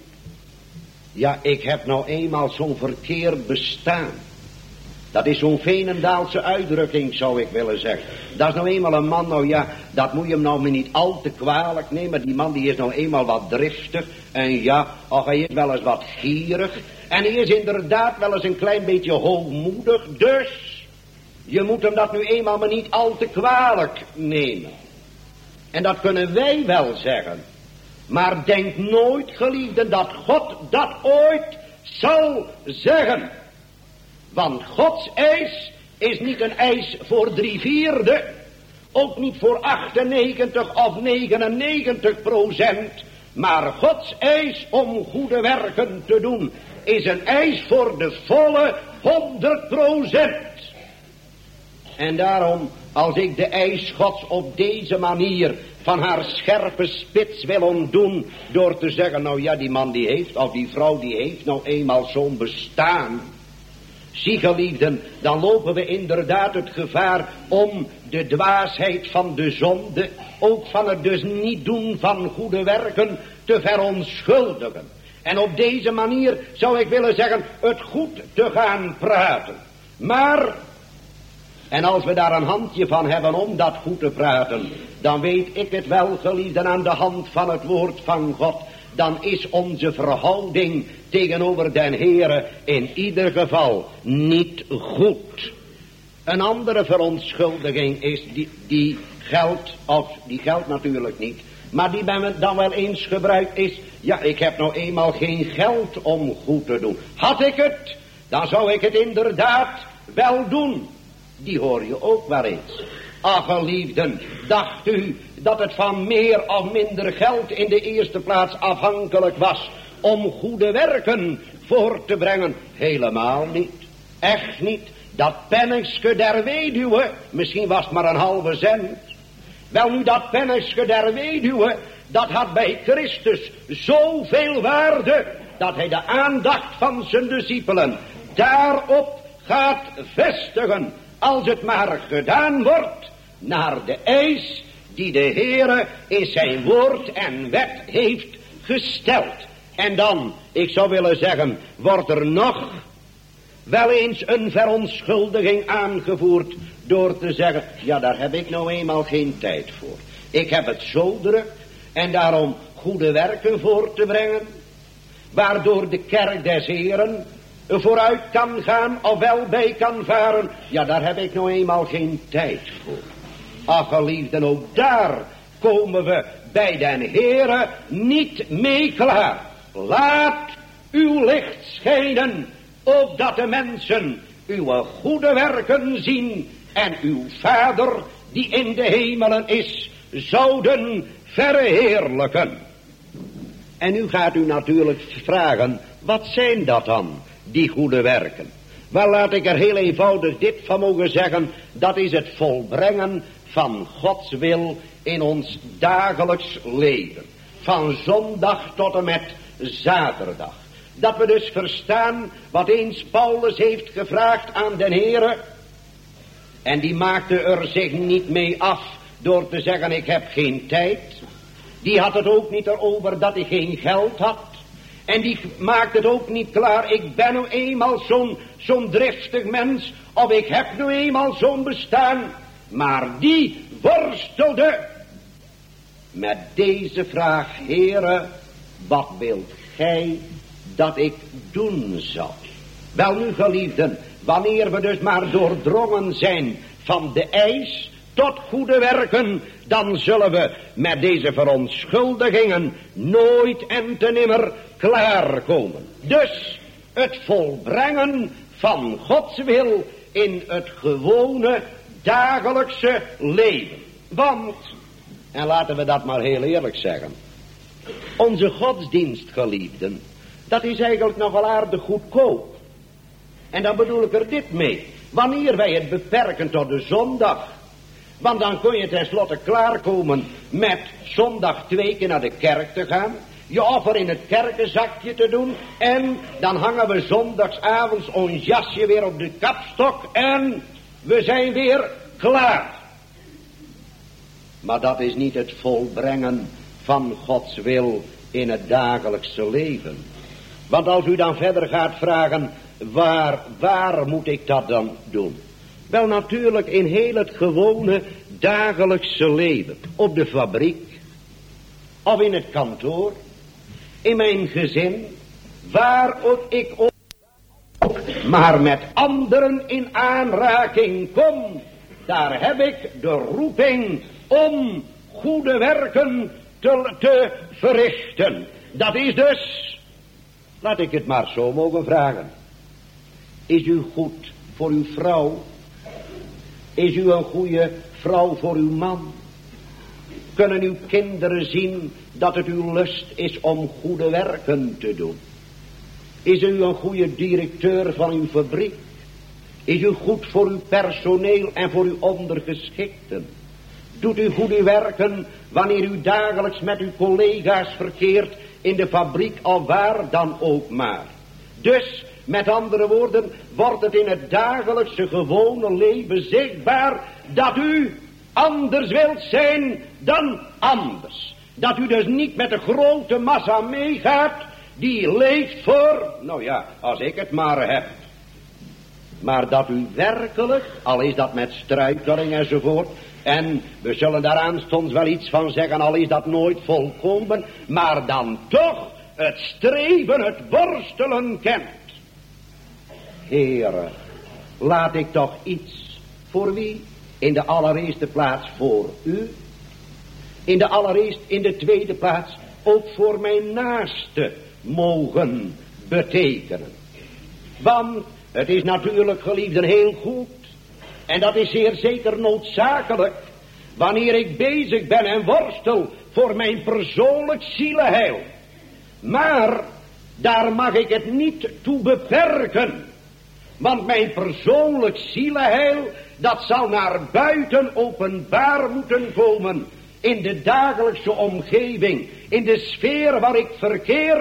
ja, ik heb nou eenmaal zo'n verkeerd bestaan. Dat is zo'n Veenendaalse uitdrukking, zou ik willen zeggen. Dat is nou eenmaal een man, nou ja, dat moet je hem nou niet al te kwalijk nemen. Die man die is nou eenmaal wat driftig. En ja, ach, hij is wel eens wat gierig. En hij is inderdaad wel eens een klein beetje hoogmoedig. Dus, je moet hem dat nu eenmaal maar niet al te kwalijk nemen. En dat kunnen wij wel zeggen. Maar denk nooit, geliefden, dat God dat ooit zal zeggen. Want Gods eis is niet een eis voor drie vierde, ook niet voor achtennegentig of negenennegentig procent, maar Gods eis om goede werken te doen is een eis voor de volle honderd procent. En daarom, als ik de eis Gods op deze manier van haar scherpe spits wil ontdoen, door te zeggen, nou ja, die man die heeft, of die vrouw die heeft nou eenmaal zo'n bestaan. Zie geliefden, dan lopen we inderdaad het gevaar om de dwaasheid van de zonde, ook van het dus niet doen van goede werken, te verontschuldigen. En op deze manier zou ik willen zeggen, het goed te gaan praten. Maar, en als we daar een handje van hebben om dat goed te praten, dan weet ik het wel, geliefden, aan de hand van het woord van God. Dan is onze verhouding tegenover den Heere in ieder geval niet goed. Een andere verontschuldiging is, die, die geldt, of die geldt natuurlijk niet, maar die bij me dan wel eens gebruikt is, ja, ik heb nou eenmaal geen geld om goed te doen. Had ik het, dan zou ik het inderdaad wel doen. Die hoor je ook wel eens. Ach, geliefden, dacht u dat het van meer of minder geld in de eerste plaats afhankelijk was om goede werken voor te brengen? Helemaal niet. Echt niet. Dat pennigske der weduwe, misschien was het maar een halve cent. Wel nu, dat pennigske der weduwe, dat had bij Christus zoveel waarde, dat hij de aandacht van zijn discipelen daarop gaat vestigen, als het maar gedaan wordt naar de eis die de Heere in zijn woord en wet heeft gesteld. En dan, ik zou willen zeggen, wordt er nog wel eens een verontschuldiging aangevoerd door te zeggen, ja, daar heb ik nou eenmaal geen tijd voor. Ik heb het zo druk en daarom goede werken voor te brengen, waardoor de kerk des Heeren vooruit kan gaan of wel bij kan varen. Ja, daar heb ik nou eenmaal geen tijd voor. Ach, geliefden, ook daar komen we bij den Heere niet mee klaar. Laat uw licht schijnen, opdat de mensen uw goede werken zien en uw Vader die in de hemelen is, zouden verheerlijken. En nu gaat u natuurlijk vragen, wat zijn dat dan, die goede werken? Wel, laat ik er heel eenvoudig dit van mogen zeggen, dat is het volbrengen van Gods wil in ons dagelijks leven. Van zondag tot en met zaterdag. Dat we dus verstaan wat eens Paulus heeft gevraagd aan den Heere. En die maakte er zich niet mee af door te zeggen ik heb geen tijd. Die had het ook niet erover dat hij geen geld had. En die maakt het ook niet klaar, ik ben nu eenmaal zo'n zo'n driftig mens, of ik heb nu eenmaal zo'n bestaan. Maar die worstelde met deze vraag, Heere, wat wilt gij dat ik doen zal? Wel nu, geliefden, wanneer we dus maar doordrongen zijn van de eis tot goede werken, dan zullen we met deze verontschuldigingen nooit en te nimmer klaarkomen. Dus het volbrengen van Gods wil in het gewone dagelijkse leven. Want, en laten we dat maar heel eerlijk zeggen, onze godsdienst, geliefden, dat is eigenlijk nogal aardig goedkoop. En dan bedoel ik er dit mee. Wanneer wij het beperken tot de zondag, want dan kun je tenslotte klaarkomen met zondag twee keer naar de kerk te gaan, je offer in het kerkenzakje te doen, en dan hangen we zondagsavonds ons jasje weer op de kapstok en we zijn weer klaar. Maar dat is niet het volbrengen van Gods wil in het dagelijkse leven. Want als u dan verder gaat vragen, waar, waar moet ik dat dan doen? Wel, natuurlijk in heel het gewone dagelijkse leven. Op de fabriek, of in het kantoor, in mijn gezin, waar ook ik ook maar met anderen in aanraking kom. Daar heb ik de roeping om goede werken te, te verrichten. Dat is dus, laat ik het maar zo mogen vragen. Is u goed voor uw vrouw? Is u een goede vrouw voor uw man? Kunnen uw kinderen zien dat het uw lust is om goede werken te doen? Is u een goede directeur van uw fabriek? Is u goed voor uw personeel en voor uw ondergeschikten? Doet u goede werken wanneer u dagelijks met uw collega's verkeert in de fabriek of waar dan ook maar? Dus, met andere woorden, wordt het in het dagelijkse gewone leven zichtbaar dat u anders wilt zijn dan anders. Dat u dus niet met de grote massa meegaat die leeft voor, nou ja, als ik het maar heb. Maar dat u werkelijk, al is dat met struikeling enzovoort, en we zullen daar aanstonds wel iets van zeggen, al is dat nooit volkomen, maar dan toch het streven, het worstelen kent. Heere, laat ik toch iets voor wie? In de allereerste plaats voor u. In de allereerst, in de tweede plaats ook voor mijn naaste mogen betekenen. Want het is natuurlijk, geliefden, heel goed. En dat is zeer zeker noodzakelijk. Wanneer ik bezig ben en worstel voor mijn persoonlijk zielenheil. Maar daar mag ik het niet toe beperken. Want mijn persoonlijk zielenheil, dat zal naar buiten openbaar moeten komen. In de dagelijkse omgeving, in de sfeer waar ik verkeer.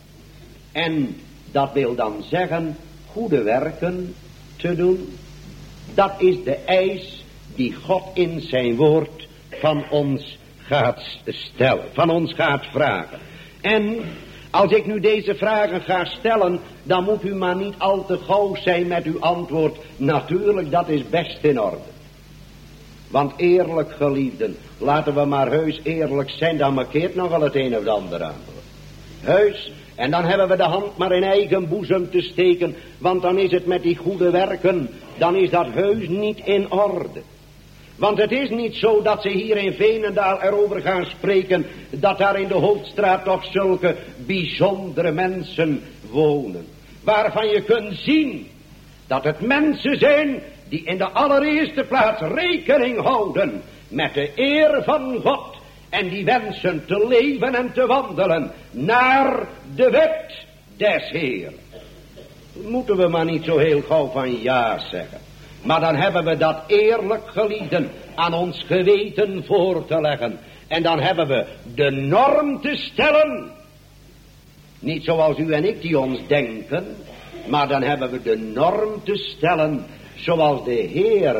En dat wil dan zeggen, goede werken te doen. Dat is de eis die God in zijn woord van ons gaat stellen, van ons gaat vragen. En als ik nu deze vragen ga stellen, dan moet u maar niet al te gauw zijn met uw antwoord. Natuurlijk, dat is best in orde. Want eerlijk, geliefden, laten we maar heus eerlijk zijn, dan markeert nog wel het een of het ander aan. Heus, en dan hebben we de hand maar in eigen boezem te steken, want dan is het met die goede werken, dan is dat heus niet in orde. Want het is niet zo dat ze hier in Veenendaal erover gaan spreken, dat daar in de Hoofdstraat toch zulke bijzondere mensen wonen. Waarvan je kunt zien dat het mensen zijn die in de allereerste plaats rekening houden met de eer van God. En die wensen te leven en te wandelen naar de wet des Heeren. Moeten we maar niet zo heel gauw van ja zeggen. Maar dan hebben we dat eerlijk, geliefden, aan ons geweten voor te leggen. En dan hebben we de norm te stellen. Niet zoals u en ik die ons denken. Maar dan hebben we de norm te stellen zoals de Heere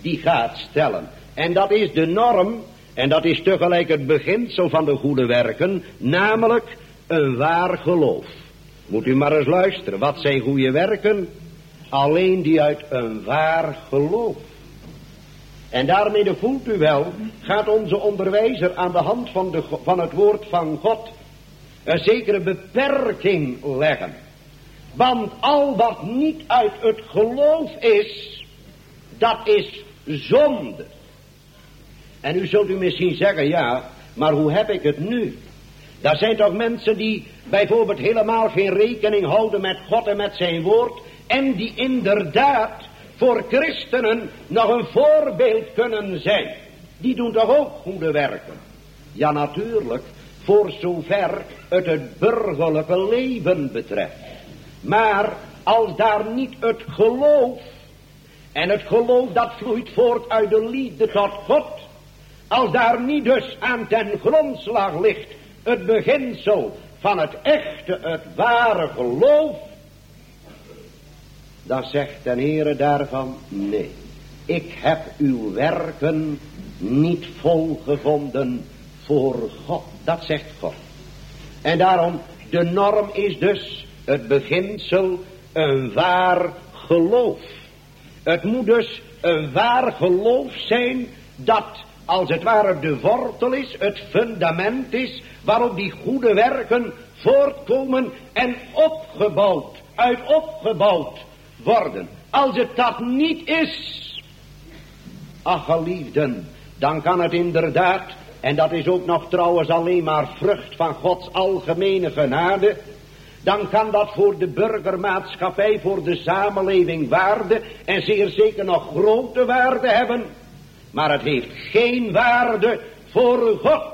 die gaat stellen. En dat is de norm, en dat is tegelijk het beginsel van de goede werken, namelijk een waar geloof. Moet u maar eens luisteren, wat zijn goede werken? Alleen die uit een waar geloof. En daarmee voelt u wel, gaat onze onderwijzer aan de hand van, de, van het woord van God een zekere beperking leggen. Want al wat niet uit het geloof is, dat is zonde. En u zult u misschien zeggen, ja, maar hoe heb ik het nu? Daar zijn toch mensen die bijvoorbeeld helemaal geen rekening houden met God en met zijn woord, en die inderdaad voor christenen nog een voorbeeld kunnen zijn. Die doen toch ook goede werken? Ja, natuurlijk, voor zover het het burgerlijke leven betreft. Maar als daar niet het geloof, en het geloof dat vloeit voort uit de liefde tot God, als daar niet dus aan ten grondslag ligt het beginsel van het echte, het ware geloof, dan zegt de Heere daarvan, nee, ik heb uw werken niet volgevonden voor God. Dat zegt God. En daarom, de norm is dus het beginsel een waar geloof. Het moet dus een waar geloof zijn dat als het ware de wortel is, het fundament is, waarop die goede werken voortkomen en opgebouwd, uit opgebouwd worden. Als het dat niet is, ach geliefden, dan kan het inderdaad, en dat is ook nog trouwens alleen maar vrucht van Gods algemene genade, dan kan dat voor de burgermaatschappij, voor de samenleving waarde, en zeer zeker nog grote waarde hebben, maar het heeft geen waarde voor God,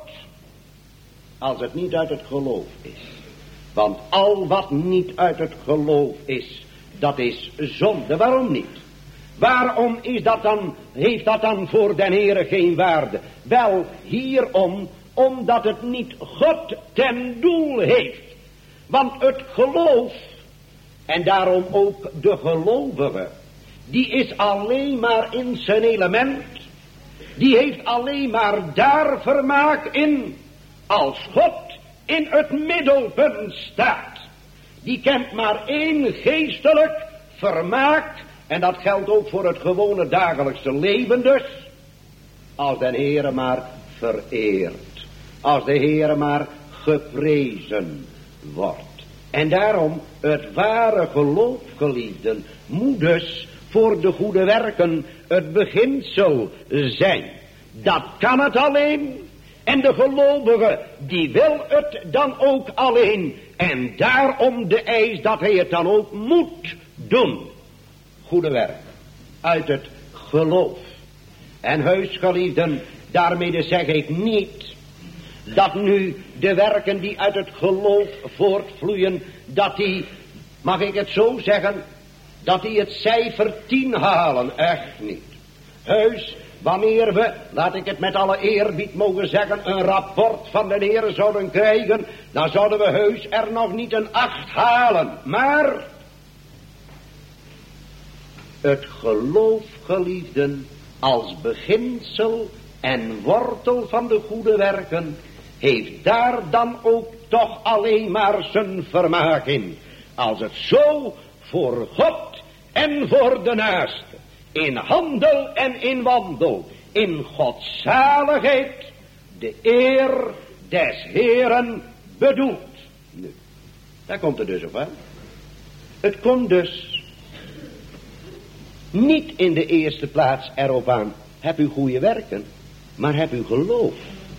als het niet uit het geloof is. Want al wat niet uit het geloof is, dat is zonde. Waarom niet? Waarom is dat dan, heeft dat dan voor den Heere geen waarde? Wel, hierom, omdat het niet God ten doel heeft. Want het geloof, en daarom ook de gelovige, die is alleen maar in zijn element. Die heeft alleen maar daar vermaak in, als God in het middelpunt staat. Die kent maar één geestelijk vermaak, en dat geldt ook voor het gewone dagelijkse leven dus, als de Heere maar vereerd, als de Heere maar geprezen wordt. En daarom, het ware geloof, geliefden, moet dus voor de goede werken het beginsel zijn. Dat kan het alleen. En de gelovige, die wil het dan ook alleen. En daarom de eis dat hij het dan ook moet doen. Goede werken. Uit het geloof. En huisgeliefden, daarmee zeg ik niet dat nu de werken die uit het geloof voortvloeien, dat die, mag ik het zo zeggen, dat die het cijfer tien halen. Echt niet. Heus, wanneer we, laat ik het met alle eerbied mogen zeggen, een rapport van de Heer zouden krijgen, dan zouden we heus er nog niet een acht halen. Maar het geloof, geliefden, als beginsel en wortel van de goede werken, heeft daar dan ook toch alleen maar zijn vermaak in. Als het zo voor God en voor de naaste, in handel en in wandel, in godzaligheid, de eer des Heeren bedoelt. Nu, daar komt het dus op aan. Het komt dus niet in de eerste plaats erop aan, heb u goede werken, maar heb u geloof.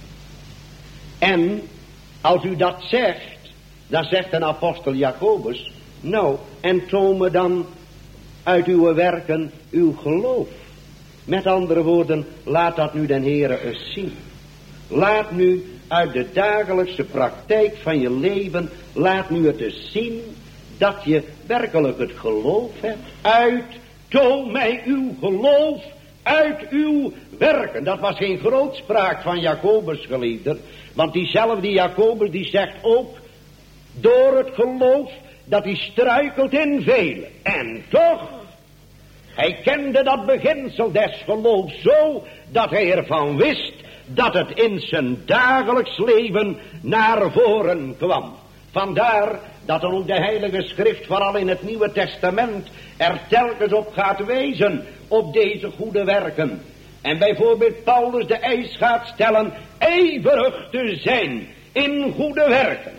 En als u dat zegt, dan zegt een apostel Jacobus, nou, en toon me dan uit uw werken uw geloof. Met andere woorden, laat dat nu den Heere eens zien. Laat nu uit de dagelijkse praktijk van je leven, laat nu het eens zien dat je werkelijk het geloof hebt. Uit, toon mij uw geloof uit uw werken. Dat was geen grootspraak van Jacobus, geliefden. Want diezelfde Jacobus die zegt ook, door het geloof, dat hij struikelt in velen. En toch Hij kende dat beginsel des geloofs zo dat hij ervan wist dat het in zijn dagelijks leven naar voren kwam. Vandaar dat dan ook de Heilige Schrift, vooral in het Nieuwe Testament, er telkens op gaat wijzen op deze goede werken. En bijvoorbeeld Paulus de eis gaat stellen ijverig te zijn in goede werken.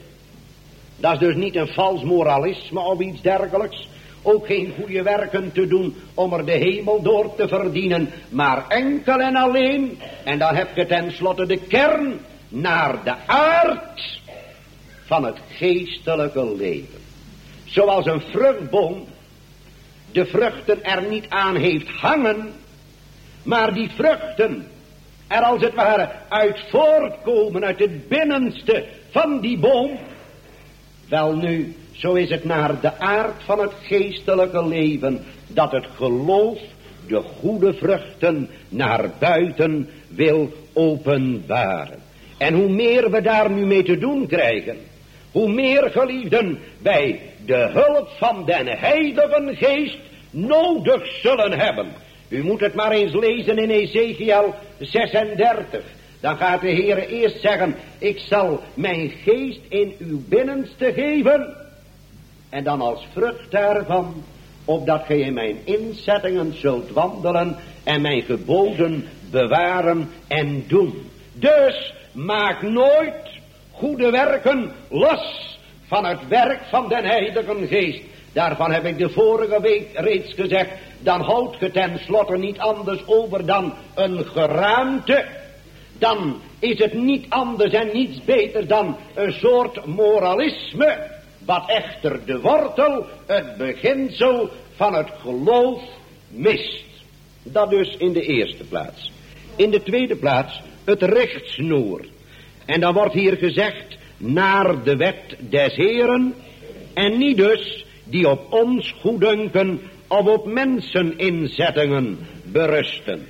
Dat is dus niet een vals moralisme of iets dergelijks. Ook geen goede werken te doen om er de hemel door te verdienen. Maar enkel en alleen, en dan heb je tenslotte de kern, naar de aard van het geestelijke leven. Zoals een vruchtboom de vruchten er niet aan heeft hangen, maar die vruchten er als het ware uit voortkomen uit het binnenste van die boom. Wel nu, zo is het naar de aard van het geestelijke leven dat het geloof de goede vruchten naar buiten wil openbaren. En hoe meer we daar nu mee te doen krijgen, hoe meer geliefden bij de hulp van den Heilige Geest nodig zullen hebben. U moet het maar eens lezen in Ezekiel zesendertig. Dan gaat de Heere eerst zeggen, ik zal mijn geest in uw binnenste geven. En dan als vrucht daarvan, opdat gij in mijn inzettingen zult wandelen en mijn geboden bewaren en doen. Dus maak nooit goede werken los van het werk van den Heilige Geest. Daarvan heb ik de vorige week reeds gezegd, dan houdt ge tenslotte niet anders over dan een geraamte. Dan is het niet anders en niets beter dan een soort moralisme, wat echter de wortel, het beginsel van het geloof mist. Dat dus in de eerste plaats. In de tweede plaats het richtsnoer. En dan wordt hier gezegd, naar de wet des Heeren, en niet dus die op ons goeddunken of op menseninzettingen berusten.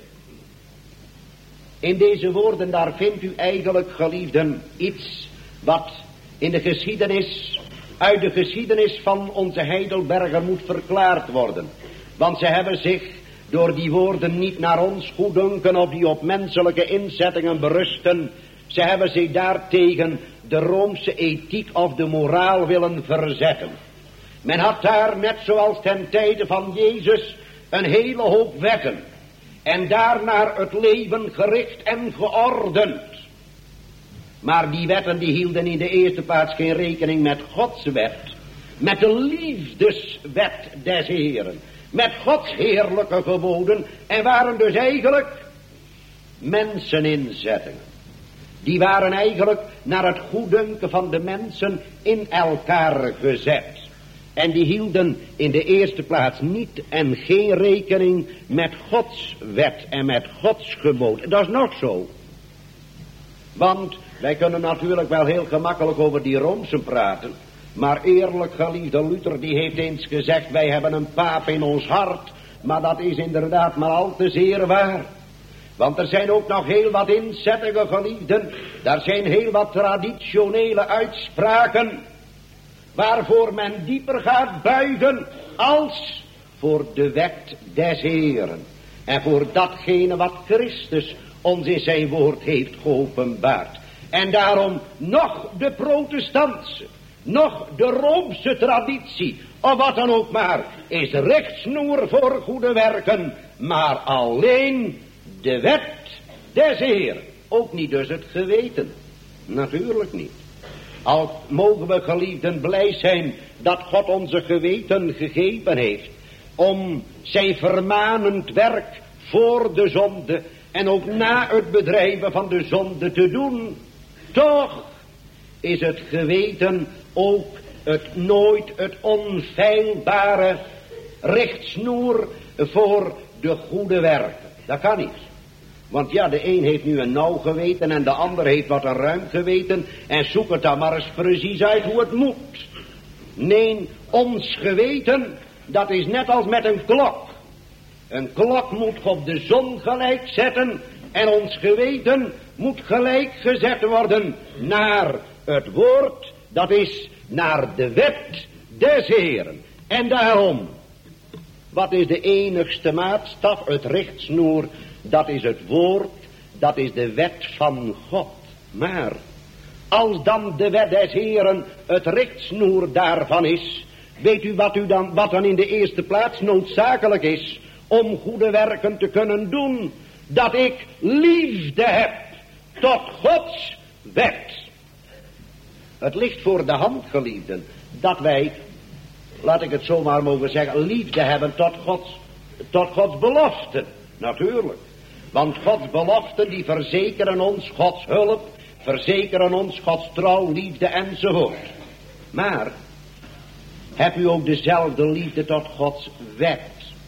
In deze woorden, daar vindt u eigenlijk, geliefden, iets wat in de geschiedenis, uit de geschiedenis van onze Heidelberger moet verklaard worden. Want ze hebben zich door die woorden niet naar ons goeddunken of die op menselijke inzettingen berusten. Ze hebben zich daartegen de Roomse ethiek of de moraal willen verzetten. Men had daar, net zoals ten tijde van Jezus, een hele hoop wetten. En daarnaar het leven gericht en geordend. Maar die wetten die hielden in de eerste plaats geen rekening met Gods wet. Met de liefdeswet des Heeren. Met Gods heerlijke geboden. En waren dus eigenlijk menseninzettingen. Die waren eigenlijk naar het goeddunken van de mensen in elkaar gezet. En die hielden in de eerste plaats niet en geen rekening met Gods wet en met Gods gebod. Dat is nog zo. Want wij kunnen natuurlijk wel heel gemakkelijk over die Roomsen praten. Maar eerlijk geliefde, Luther die heeft eens gezegd, wij hebben een paap in ons hart. Maar dat is inderdaad maar al te zeer waar. Want er zijn ook nog heel wat inzettingen geliefden. Daar zijn heel wat traditionele uitspraken. Waarvoor men dieper gaat buigen als voor de wet des Heeren. En voor datgene wat Christus ons in zijn woord heeft geopenbaard. En daarom nog de protestantse, nog de Roomse traditie, of wat dan ook maar, is richtsnoer voor goede werken. Maar alleen de wet des Heeren. Ook niet dus het geweten. Natuurlijk niet. Al mogen we, geliefden, blij zijn dat God onze geweten gegeven heeft om zijn vermanend werk voor de zonde en ook na het bedrijven van de zonde te doen. Toch is het geweten ook het nooit het onfeilbare richtsnoer voor de goede werken. Dat kan niet. Want ja, de een heeft nu een nauw geweten en de ander heeft wat een ruim geweten. En zoek het dan maar eens precies uit hoe het moet. Nee, ons geweten, dat is net als met een klok. Een klok moet op de zon gelijk zetten. En ons geweten moet gelijk gezet worden naar het woord. Dat is naar de wet des Heeren. En daarom, Wat is de enigste maatstaf, het richtsnoer? Dat is het woord, dat is de wet van God. Maar als dan de wet des Heeren het richtsnoer daarvan is, weet u wat, u dan, wat dan in de eerste plaats noodzakelijk is om goede werken te kunnen doen? Dat ik liefde heb tot Gods wet. Het ligt voor de hand, geliefden, dat wij, laat ik het zomaar mogen zeggen, liefde hebben tot Gods, tot Gods beloften. Natuurlijk. Want Gods beloften die verzekeren ons Gods hulp, verzekeren ons Gods trouw, liefde enzovoort. Maar heb u ook dezelfde liefde tot Gods wet?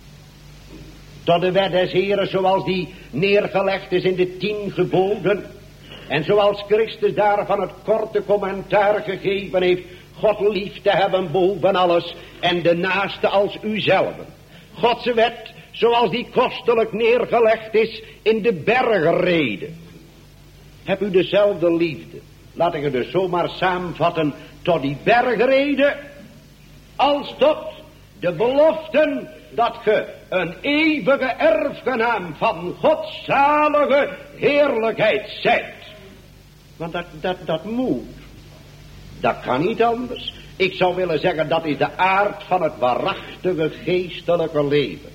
Tot de wet des Heren zoals die neergelegd is in de tien geboden. En zoals Christus daarvan het korte commentaar gegeven heeft. God lief te hebben boven alles en de naaste als uzelf. Gods wet zoals die kostelijk neergelegd is in de bergrede. Heb u dezelfde liefde? Laat ik het dus zomaar samenvatten tot die bergrede als tot de beloften dat ge een eeuwige erfgenaam van Gods zalige heerlijkheid zijt. Want dat, dat, dat moet. Dat kan niet anders. Ik zou willen zeggen, dat is de aard van het waarachtige geestelijke leven.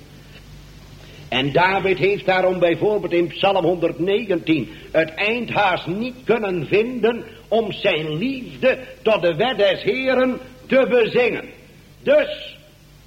En David heeft daarom bijvoorbeeld in Psalm honderdnegentien het eind haast niet kunnen vinden om zijn liefde tot de wet des Heeren te bezingen. Dus,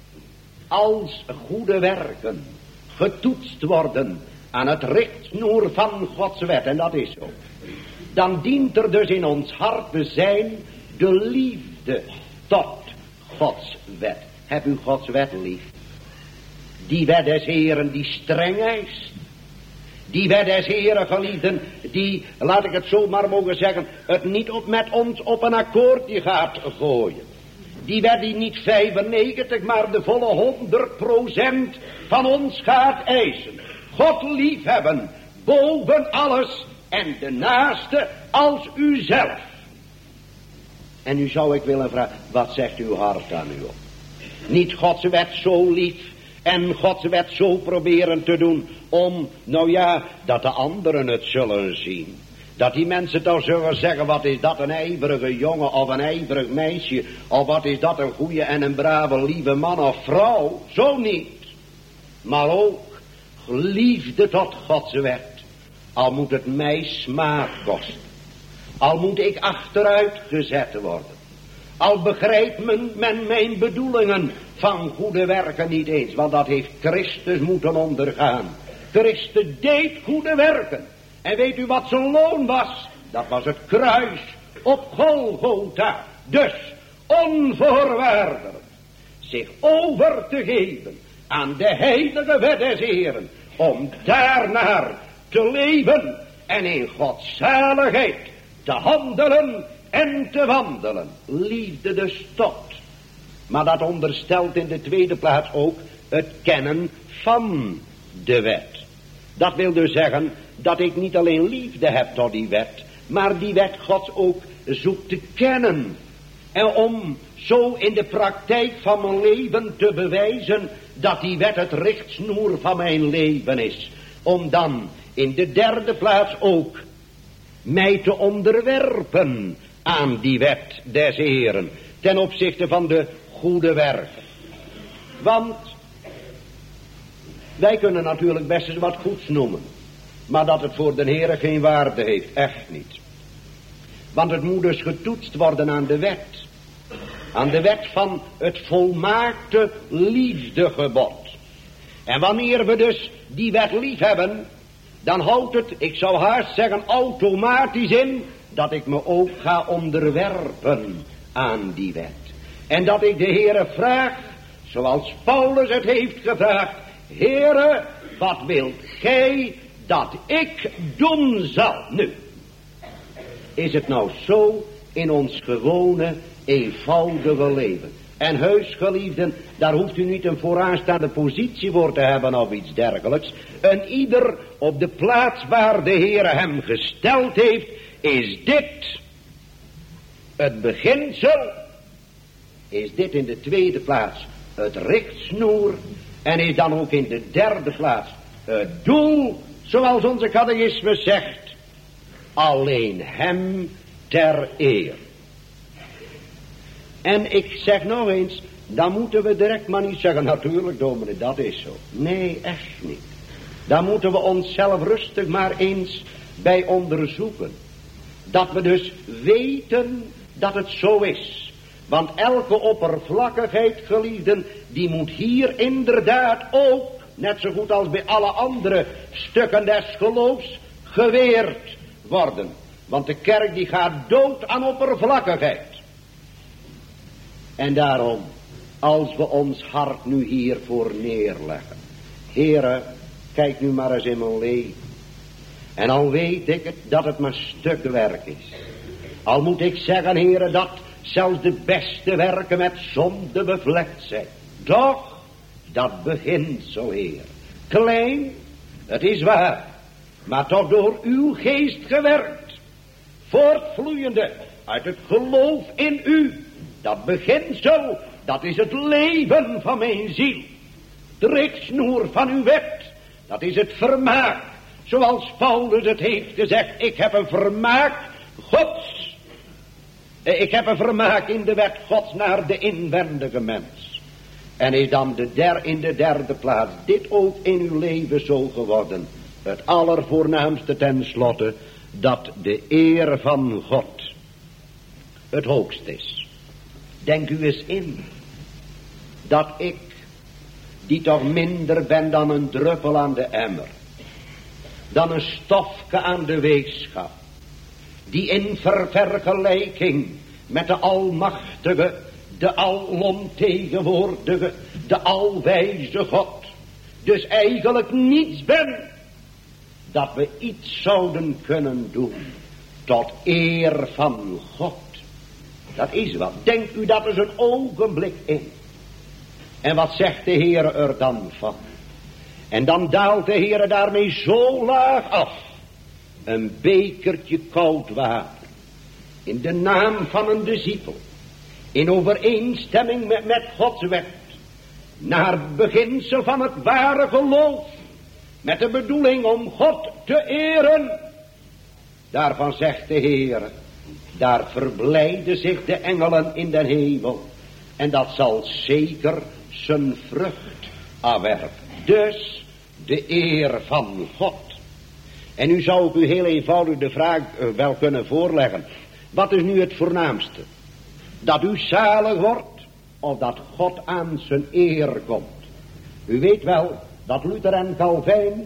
als goede werken getoetst worden aan het richtsnoer van Gods wet, en dat is zo, dan dient er dus in ons hart te zijn de liefde tot Gods wet. Heb u Gods wet lief? Die wet des Heeren die streng is. Die wet des Heeren, geliefden, die, laat ik het zo maar mogen zeggen, het niet op met ons op een akkoordje gaat gooien. Die wet die niet vijfennegentig, maar de volle honderd procent van ons gaat eisen. God liefhebben, boven alles en de naaste als uzelf. En nu zou ik willen vragen, wat zegt uw hart aan u op? Niet Gods wet zo lief en Gods wet zo proberen te doen om, nou ja, dat de anderen het zullen zien. Dat die mensen toch zullen zeggen, wat is dat een ijverige jongen of een ijverig meisje, of wat is dat een goede en een brave lieve man of vrouw. Zo niet. Maar ook liefde tot Gods wet. Al moet het mij smaak kosten. Al moet ik achteruit gezet worden. Al begrijpt men, men mijn bedoelingen van goede werken niet eens. Want dat heeft Christus moeten ondergaan. Christus deed goede werken. En weet u wat zijn loon was? Dat was het kruis op Golgotha. Dus onvoorwaardelijk zich over te geven aan de heilige wet des Heeren. Om daarnaar te leven en in Gods zaligheid te handelen en te wandelen. Liefde dus tot. Maar dat onderstelt in de tweede plaats ook het kennen van de wet. Dat wil dus zeggen dat ik niet alleen liefde heb tot die wet, maar die wet Gods ook zoek te kennen. En om zo in de praktijk van mijn leven te bewijzen dat die wet het richtsnoer van mijn leven is. Om dan in de derde plaats ook mij te onderwerpen aan die wet des Heeren ten opzichte van de goede werken. Want wij kunnen natuurlijk best eens wat goeds noemen, maar dat het voor de Heere geen waarde heeft, echt niet. Want het moet dus getoetst worden aan de wet. Aan de wet van het volmaakte liefdegebod. En wanneer we dus die wet lief hebben, dan houdt het, ik zou haast zeggen, automatisch in dat ik me ook ga onderwerpen aan die wet. En dat ik de Heere vraag, zoals Paulus het heeft gevraagd: Heere, wat wilt gij dat ik doen zal? Nu, is het nou zo in ons gewone, eenvoudige leven? En huisgeliefden, daar hoeft u niet een vooraanstaande positie voor te hebben of iets dergelijks. En ieder op de plaats waar de Heere hem gesteld heeft, is dit het beginsel, is dit in de tweede plaats het richtsnoer, En is dan ook in de derde plaats het doel, zoals onze catechisme zegt, alleen hem ter eer. En ik zeg nog eens, dan moeten we direct maar niet zeggen, natuurlijk dominee, dat is zo. Nee, echt niet. Daar moeten we onszelf rustig maar eens bij onderzoeken. Dat we dus weten dat het zo is. Want elke oppervlakkigheid, geliefden, die moet hier inderdaad ook, net zo goed als bij alle andere stukken des geloofs, geweerd worden. Want de kerk die gaat dood aan oppervlakkigheid. En daarom, als we ons hart nu hiervoor neerleggen. Heere, kijk nu maar eens in mijn leven. En dan weet ik het, dat het maar stuk werk is. Al moet ik zeggen, Heere, dat zelfs de beste werken met zonde bevlekt zijn. Doch, dat beginsel, Heer. Klein, het is waar. Maar toch door uw geest gewerkt. Voortvloeiende uit het geloof in u. Dat beginsel, dat is het leven van mijn ziel. De richtsnoer van uw wet, dat is het vermaak. Zoals Paulus het heeft gezegd, ik heb een vermaak Gods. Ik heb een vermaak in de wet Gods naar de inwendige mens. En is dan de der, in de derde plaats dit ook in uw leven zo geworden. Het allervoornaamste tenslotte, dat de eer van God het hoogst is. Denk u eens in, dat ik, die toch minder ben dan een druppel aan de emmer, dan een stofje aan de weegschaal, die in ver vergelijking met de almachtige, de alomtegenwoordige, de alwijze God, dus eigenlijk niets ben, dat we iets zouden kunnen doen tot eer van God. Dat is wat. Denkt u dat eens een ogenblik in. En wat zegt de Heer er dan van? En dan daalt de Heer daarmee zo laag af. Een bekertje koud water. In de naam van een discipel. In overeenstemming met, met Gods wet. Naar het beginsel van het ware geloof. Met de bedoeling om God te eren. Daarvan zegt de Heer. Daar verblijden zich de engelen in den hemel. En dat zal zeker zijn vrucht afwerpen. Dus de eer van God. En nu zou ik u heel eenvoudig de vraag wel kunnen voorleggen. Wat is nu het voornaamste? Dat u zalig wordt of dat God aan zijn eer komt? U weet wel dat Luther en Calvijn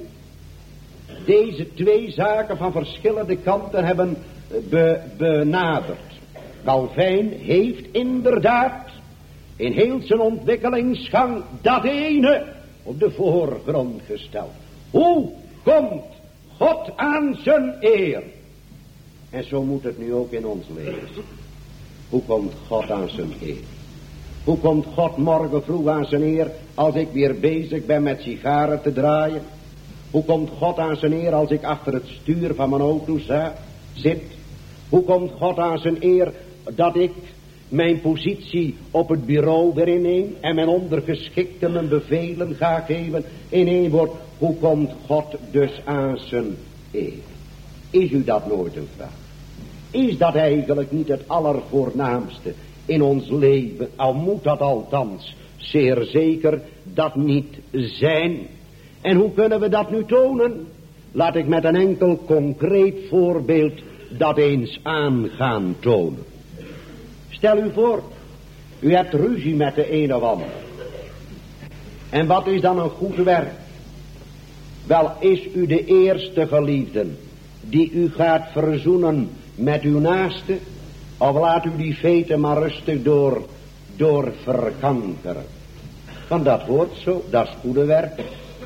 deze twee zaken van verschillende kanten hebben be, benaderd. Calvijn heeft inderdaad in heel zijn ontwikkelingsgang dat ene op de voorgrond gesteld. Hoe komt God aan zijn eer? En zo moet het nu ook in ons leven. Hoe komt God aan zijn eer? Hoe komt God morgen vroeg aan zijn eer als ik weer bezig ben met sigaren te draaien? Hoe komt God aan zijn eer als ik achter het stuur van mijn auto zit? Hoe komt God aan zijn eer dat ik mijn positie op het bureau weer inneem en mijn ondergeschikte mijn bevelen ga geven? In één woord, hoe komt God dus aan zijn eer? Is u dat nooit een vraag? Is dat eigenlijk niet het allervoornaamste in ons leven? Al moet dat althans zeer zeker dat niet zijn. En hoe kunnen we dat nu tonen? Laat ik met een enkel concreet voorbeeld dat eens aan gaan tonen. Stel u voor, u hebt ruzie met de een of ander. En wat is dan een goed werk? Wel, is u de eerste geliefden die u gaat verzoenen met uw naaste? Of laat u die veten maar rustig door, door verkankeren? Want dat hoort zo, dat is goede werk.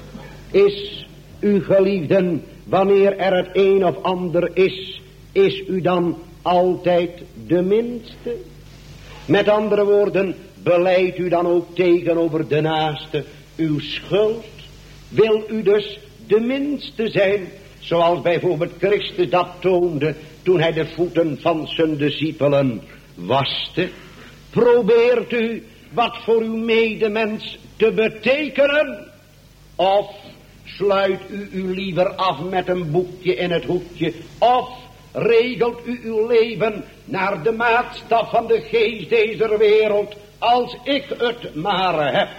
Is u geliefden, wanneer er het een of ander is, is u dan altijd de minste? Met andere woorden, beleidt u dan ook tegenover de naaste uw schuld? Wil u dus de minste zijn, zoals bijvoorbeeld Christus dat toonde toen hij de voeten van zijn discipelen waste? Probeert u wat voor uw medemens te betekenen? Of sluit u u liever af met een boekje in het hoekje? Of regelt u uw leven naar de maatstaf van de geest deze wereld, als ik het maar heb?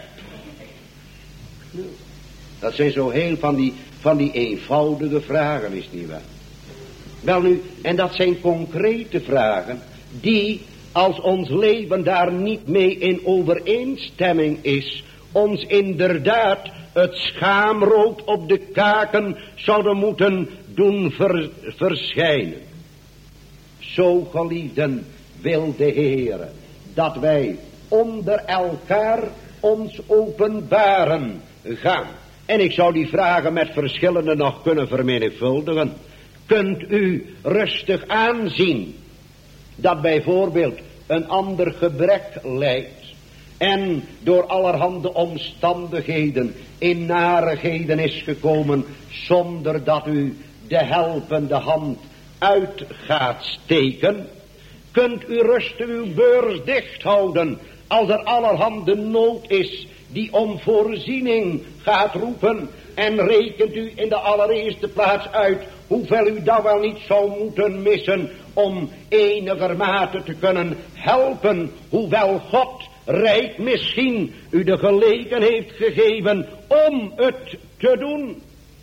Dat zijn zo heel van die, van die eenvoudige vragen, is niet waar? Wel nu, en dat zijn concrete vragen, die, als ons leven daar niet mee in overeenstemming is, ons inderdaad het schaamrood op de kaken zouden moeten doen ver, verschijnen. Zo, geliefden, wil de Heere dat wij onder elkaar ons openbaren gaan. En ik zou die vragen met verschillende nog kunnen vermenigvuldigen. Kunt u rustig aanzien dat bijvoorbeeld een ander gebrek lijdt en door allerhande omstandigheden in narigheden is gekomen, zonder dat u de helpende hand uit gaat steken? Kunt u rustig uw beurs dicht houden als er allerhande nood is die om voorziening gaat roepen, en rekent u in de allereerste plaats uit hoeveel u dan wel niet zou moeten missen om enigermate te kunnen helpen, hoewel God rijk misschien u de gelegenheid heeft gegeven om het te doen?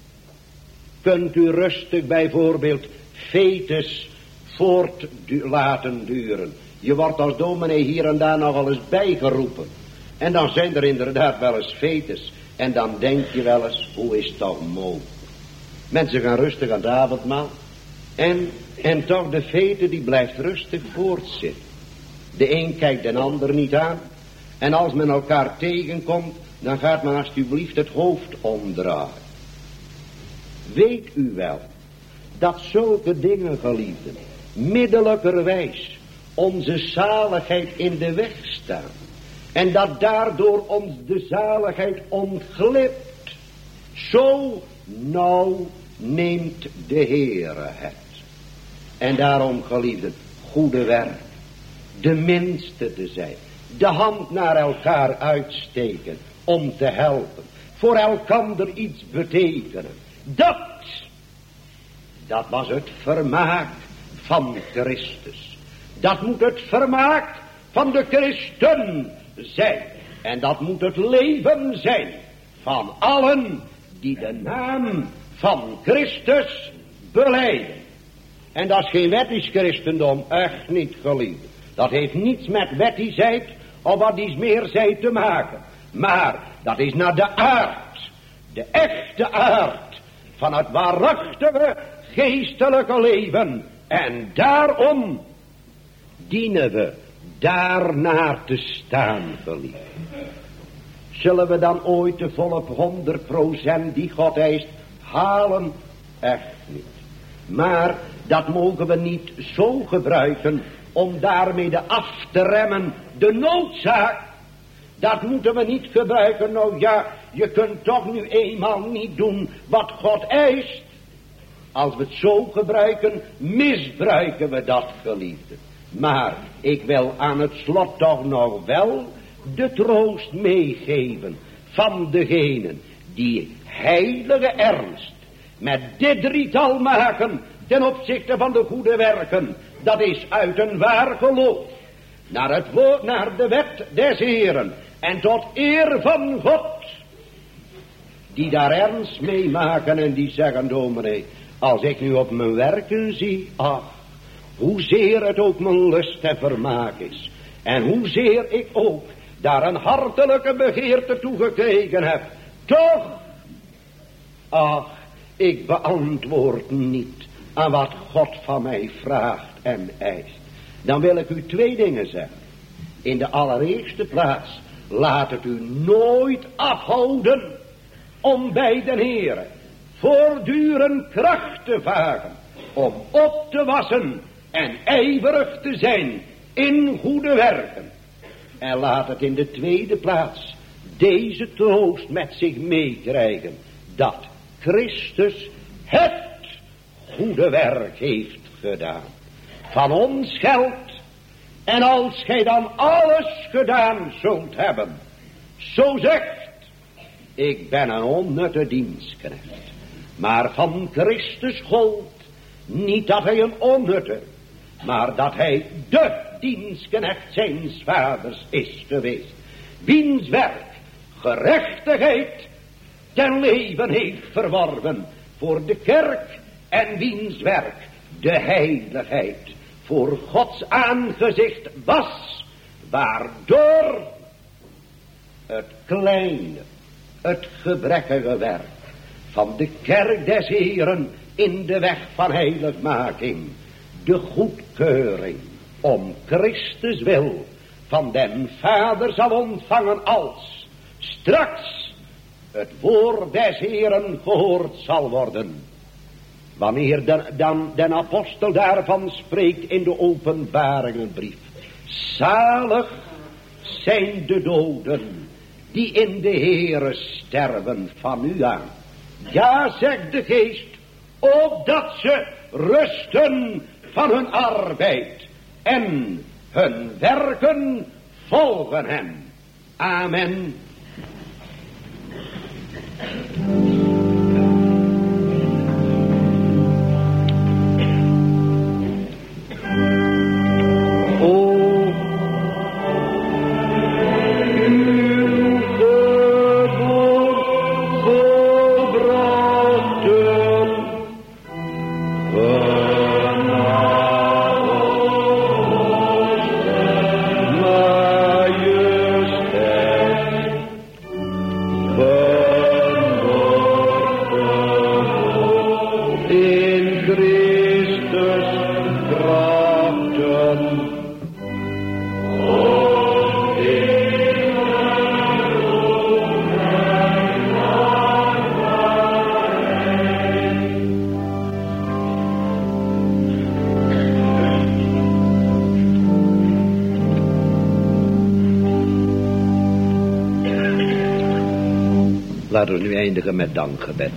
Kunt u rustig bijvoorbeeld fetes voort du- laten duren? Je wordt als dominee hier en daar nogal eens bijgeroepen. En dan zijn er inderdaad wel eens fetes. En dan denk je wel eens, hoe is het toch mogelijk? Mensen gaan rustig aan het avondmaal. En, en toch de fete die blijft rustig voortzitten. De een kijkt de ander niet aan. En als men elkaar tegenkomt, dan gaat men alsjeblieft het hoofd omdraaien. Weet u wel dat zulke dingen, geliefden, middelijkerwijs onze zaligheid in de weg staan. En dat daardoor ons de zaligheid ontglipt. Zo nauw neemt de Heere het. En daarom, geliefden, goede werk, de minste te zijn, de hand naar elkaar uitsteken om te helpen, voor elkander iets betekenen. Dat, dat was het vermaak van Christus. Dat moet het vermaak van de christen zijn. En dat moet het leven zijn van allen die de naam van Christus belijden. En dat is geen wettisch christendom, echt niet, geliefd. Dat heeft niets met wettigheid of wat iets meer zij te maken. Maar dat is naar de aard, de echte aard van het waarachtige geestelijke leven. En daarom dienen we daarnaar te staan, geliefd. Zullen we dan ooit de volle honderd procent die God eist halen? Echt niet. Maar dat mogen we niet zo gebruiken om daarmee de af te remmen. De noodzaak, dat moeten we niet gebruiken. Nou ja, je kunt toch nu eenmaal niet doen wat God eist. Als we het zo gebruiken, misbruiken we dat, geliefde. Maar ik wil aan het slot toch nog wel de troost meegeven van degenen die heilige ernst met dit drietal maken ten opzichte van de goede werken. Dat is uit een waar geloof naar het woord, naar de wet des Heeren en tot eer van God. Die daar ernst mee maken en die zeggen, dominee, als ik nu op mijn werken zie, ach, hoezeer het ook mijn lust en vermaak is. En hoezeer ik ook daar een hartelijke begeerte toe gekregen heb. Toch, ach, ik beantwoord niet aan wat God van mij vraagt en eist. Dan wil ik u twee dingen zeggen. In de allereerste plaats, laat het u nooit afhouden om bij de Heere voortdurend kracht te vragen, om op te wassen en ijverig te zijn in goede werken. En laat het in de tweede plaats deze troost met zich meekrijgen, dat Christus het goede werk heeft gedaan. Van ons geldt En als gij dan alles gedaan zult hebben, zo zegt, ik ben een onnutte dienstknecht. Maar van Christus gold, niet dat hij een onnutte, maar dat hij de dienstknecht zijns vaders is geweest. Wiens werk gerechtigheid ten leven heeft verworven voor de kerk, en wiens werk de heiligheid voor Gods aangezicht was, waardoor het kleine, het gebrekkige werk van de kerk des Heeren in de weg van heiligmaking, de goedkeuring om Christus wil van den Vader zal ontvangen, als straks het woord des Heeren gehoord zal worden. Wanneer de, dan den apostel daarvan spreekt in de openbaringenbrief. Zalig zijn de doden die in de Heere sterven van u aan. Ja, zegt de geest, opdat ze rusten van hun arbeid en hun werken volgen hen. Amen. Laten we nu eindigen met dankgebed.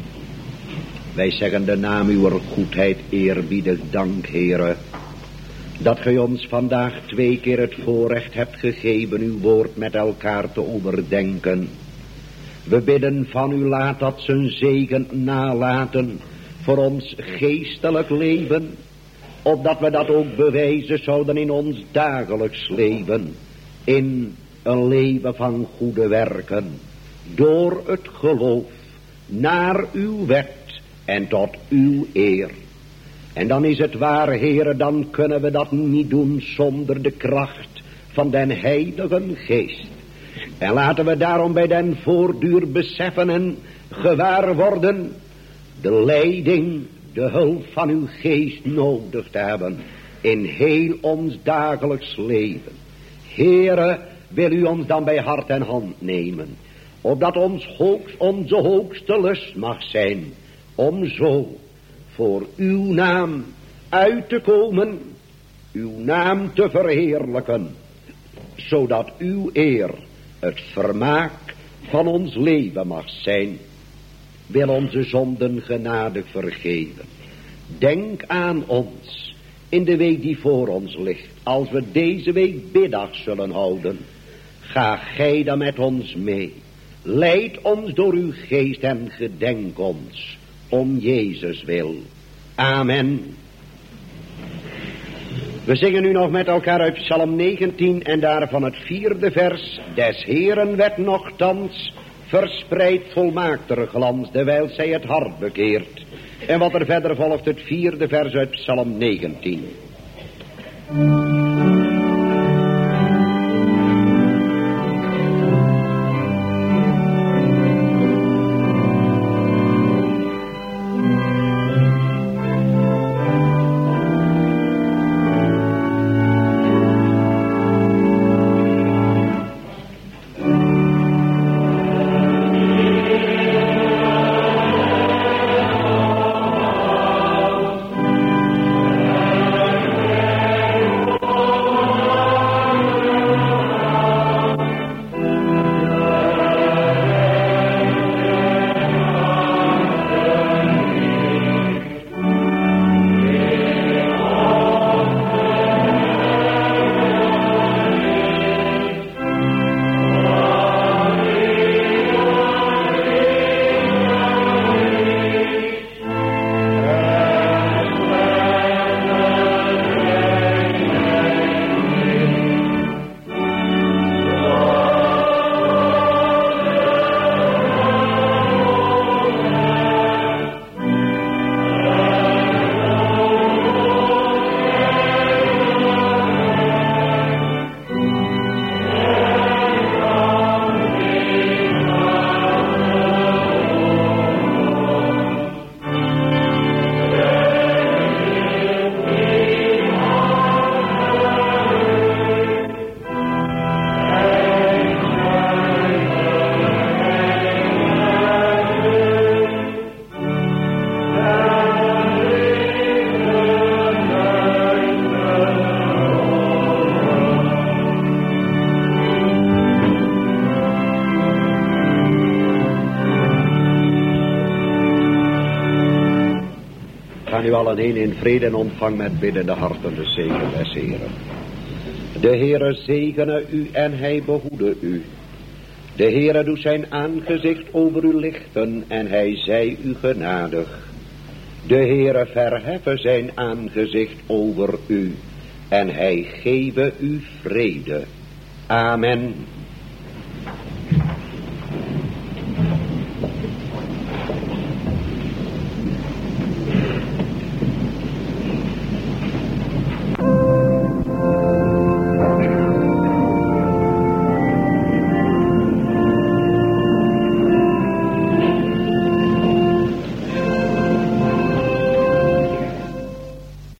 Wij zeggen de naam uw goedheid eerbiedig dank, Heere, dat gij ons vandaag twee keer het voorrecht hebt gegeven uw woord met elkaar te overdenken. We bidden van u, laat dat zijn zegen nalaten voor ons geestelijk leven, opdat we dat ook bewijzen zouden in ons dagelijks leven, in een leven van goede werken, door het geloof naar uw wet en tot uw eer. En dan is het waar, Heere, dan kunnen we dat niet doen zonder de kracht van den Heilige Geest. En laten we daarom bij den voortduur beseffen en gewaar worden de leiding, de hulp van uw Geest nodig te hebben in heel ons dagelijks leven. Heere, wil u ons dan bij hart en hand nemen, opdat ons hoogst, onze hoogste lust mag zijn om zo voor uw naam uit te komen, uw naam te verheerlijken, zodat uw eer het vermaak van ons leven mag zijn. Wil onze zonden genadig vergeven. Denk aan ons in de week die voor ons ligt. Als we deze week biddag zullen houden, ga gij dan met ons mee. Leid ons door uw geest en gedenk ons om Jezus wil. Amen. We zingen nu nog met elkaar uit Psalm negentien en daarvan het vierde vers. Des Heeren wet nochtans verspreidt volmaakter glans, terwijl zij het hart bekeert. En wat er verder volgt, het vierde vers uit Psalm negentien. allen heen in vrede en ontvang met biddende harten de zegen des Heren. De Heere zegene u en hij behoede u. De Heere doet zijn aangezicht over u lichten en hij zij u genadig. De Heere verheffen zijn aangezicht over u en hij geven u vrede. Amen.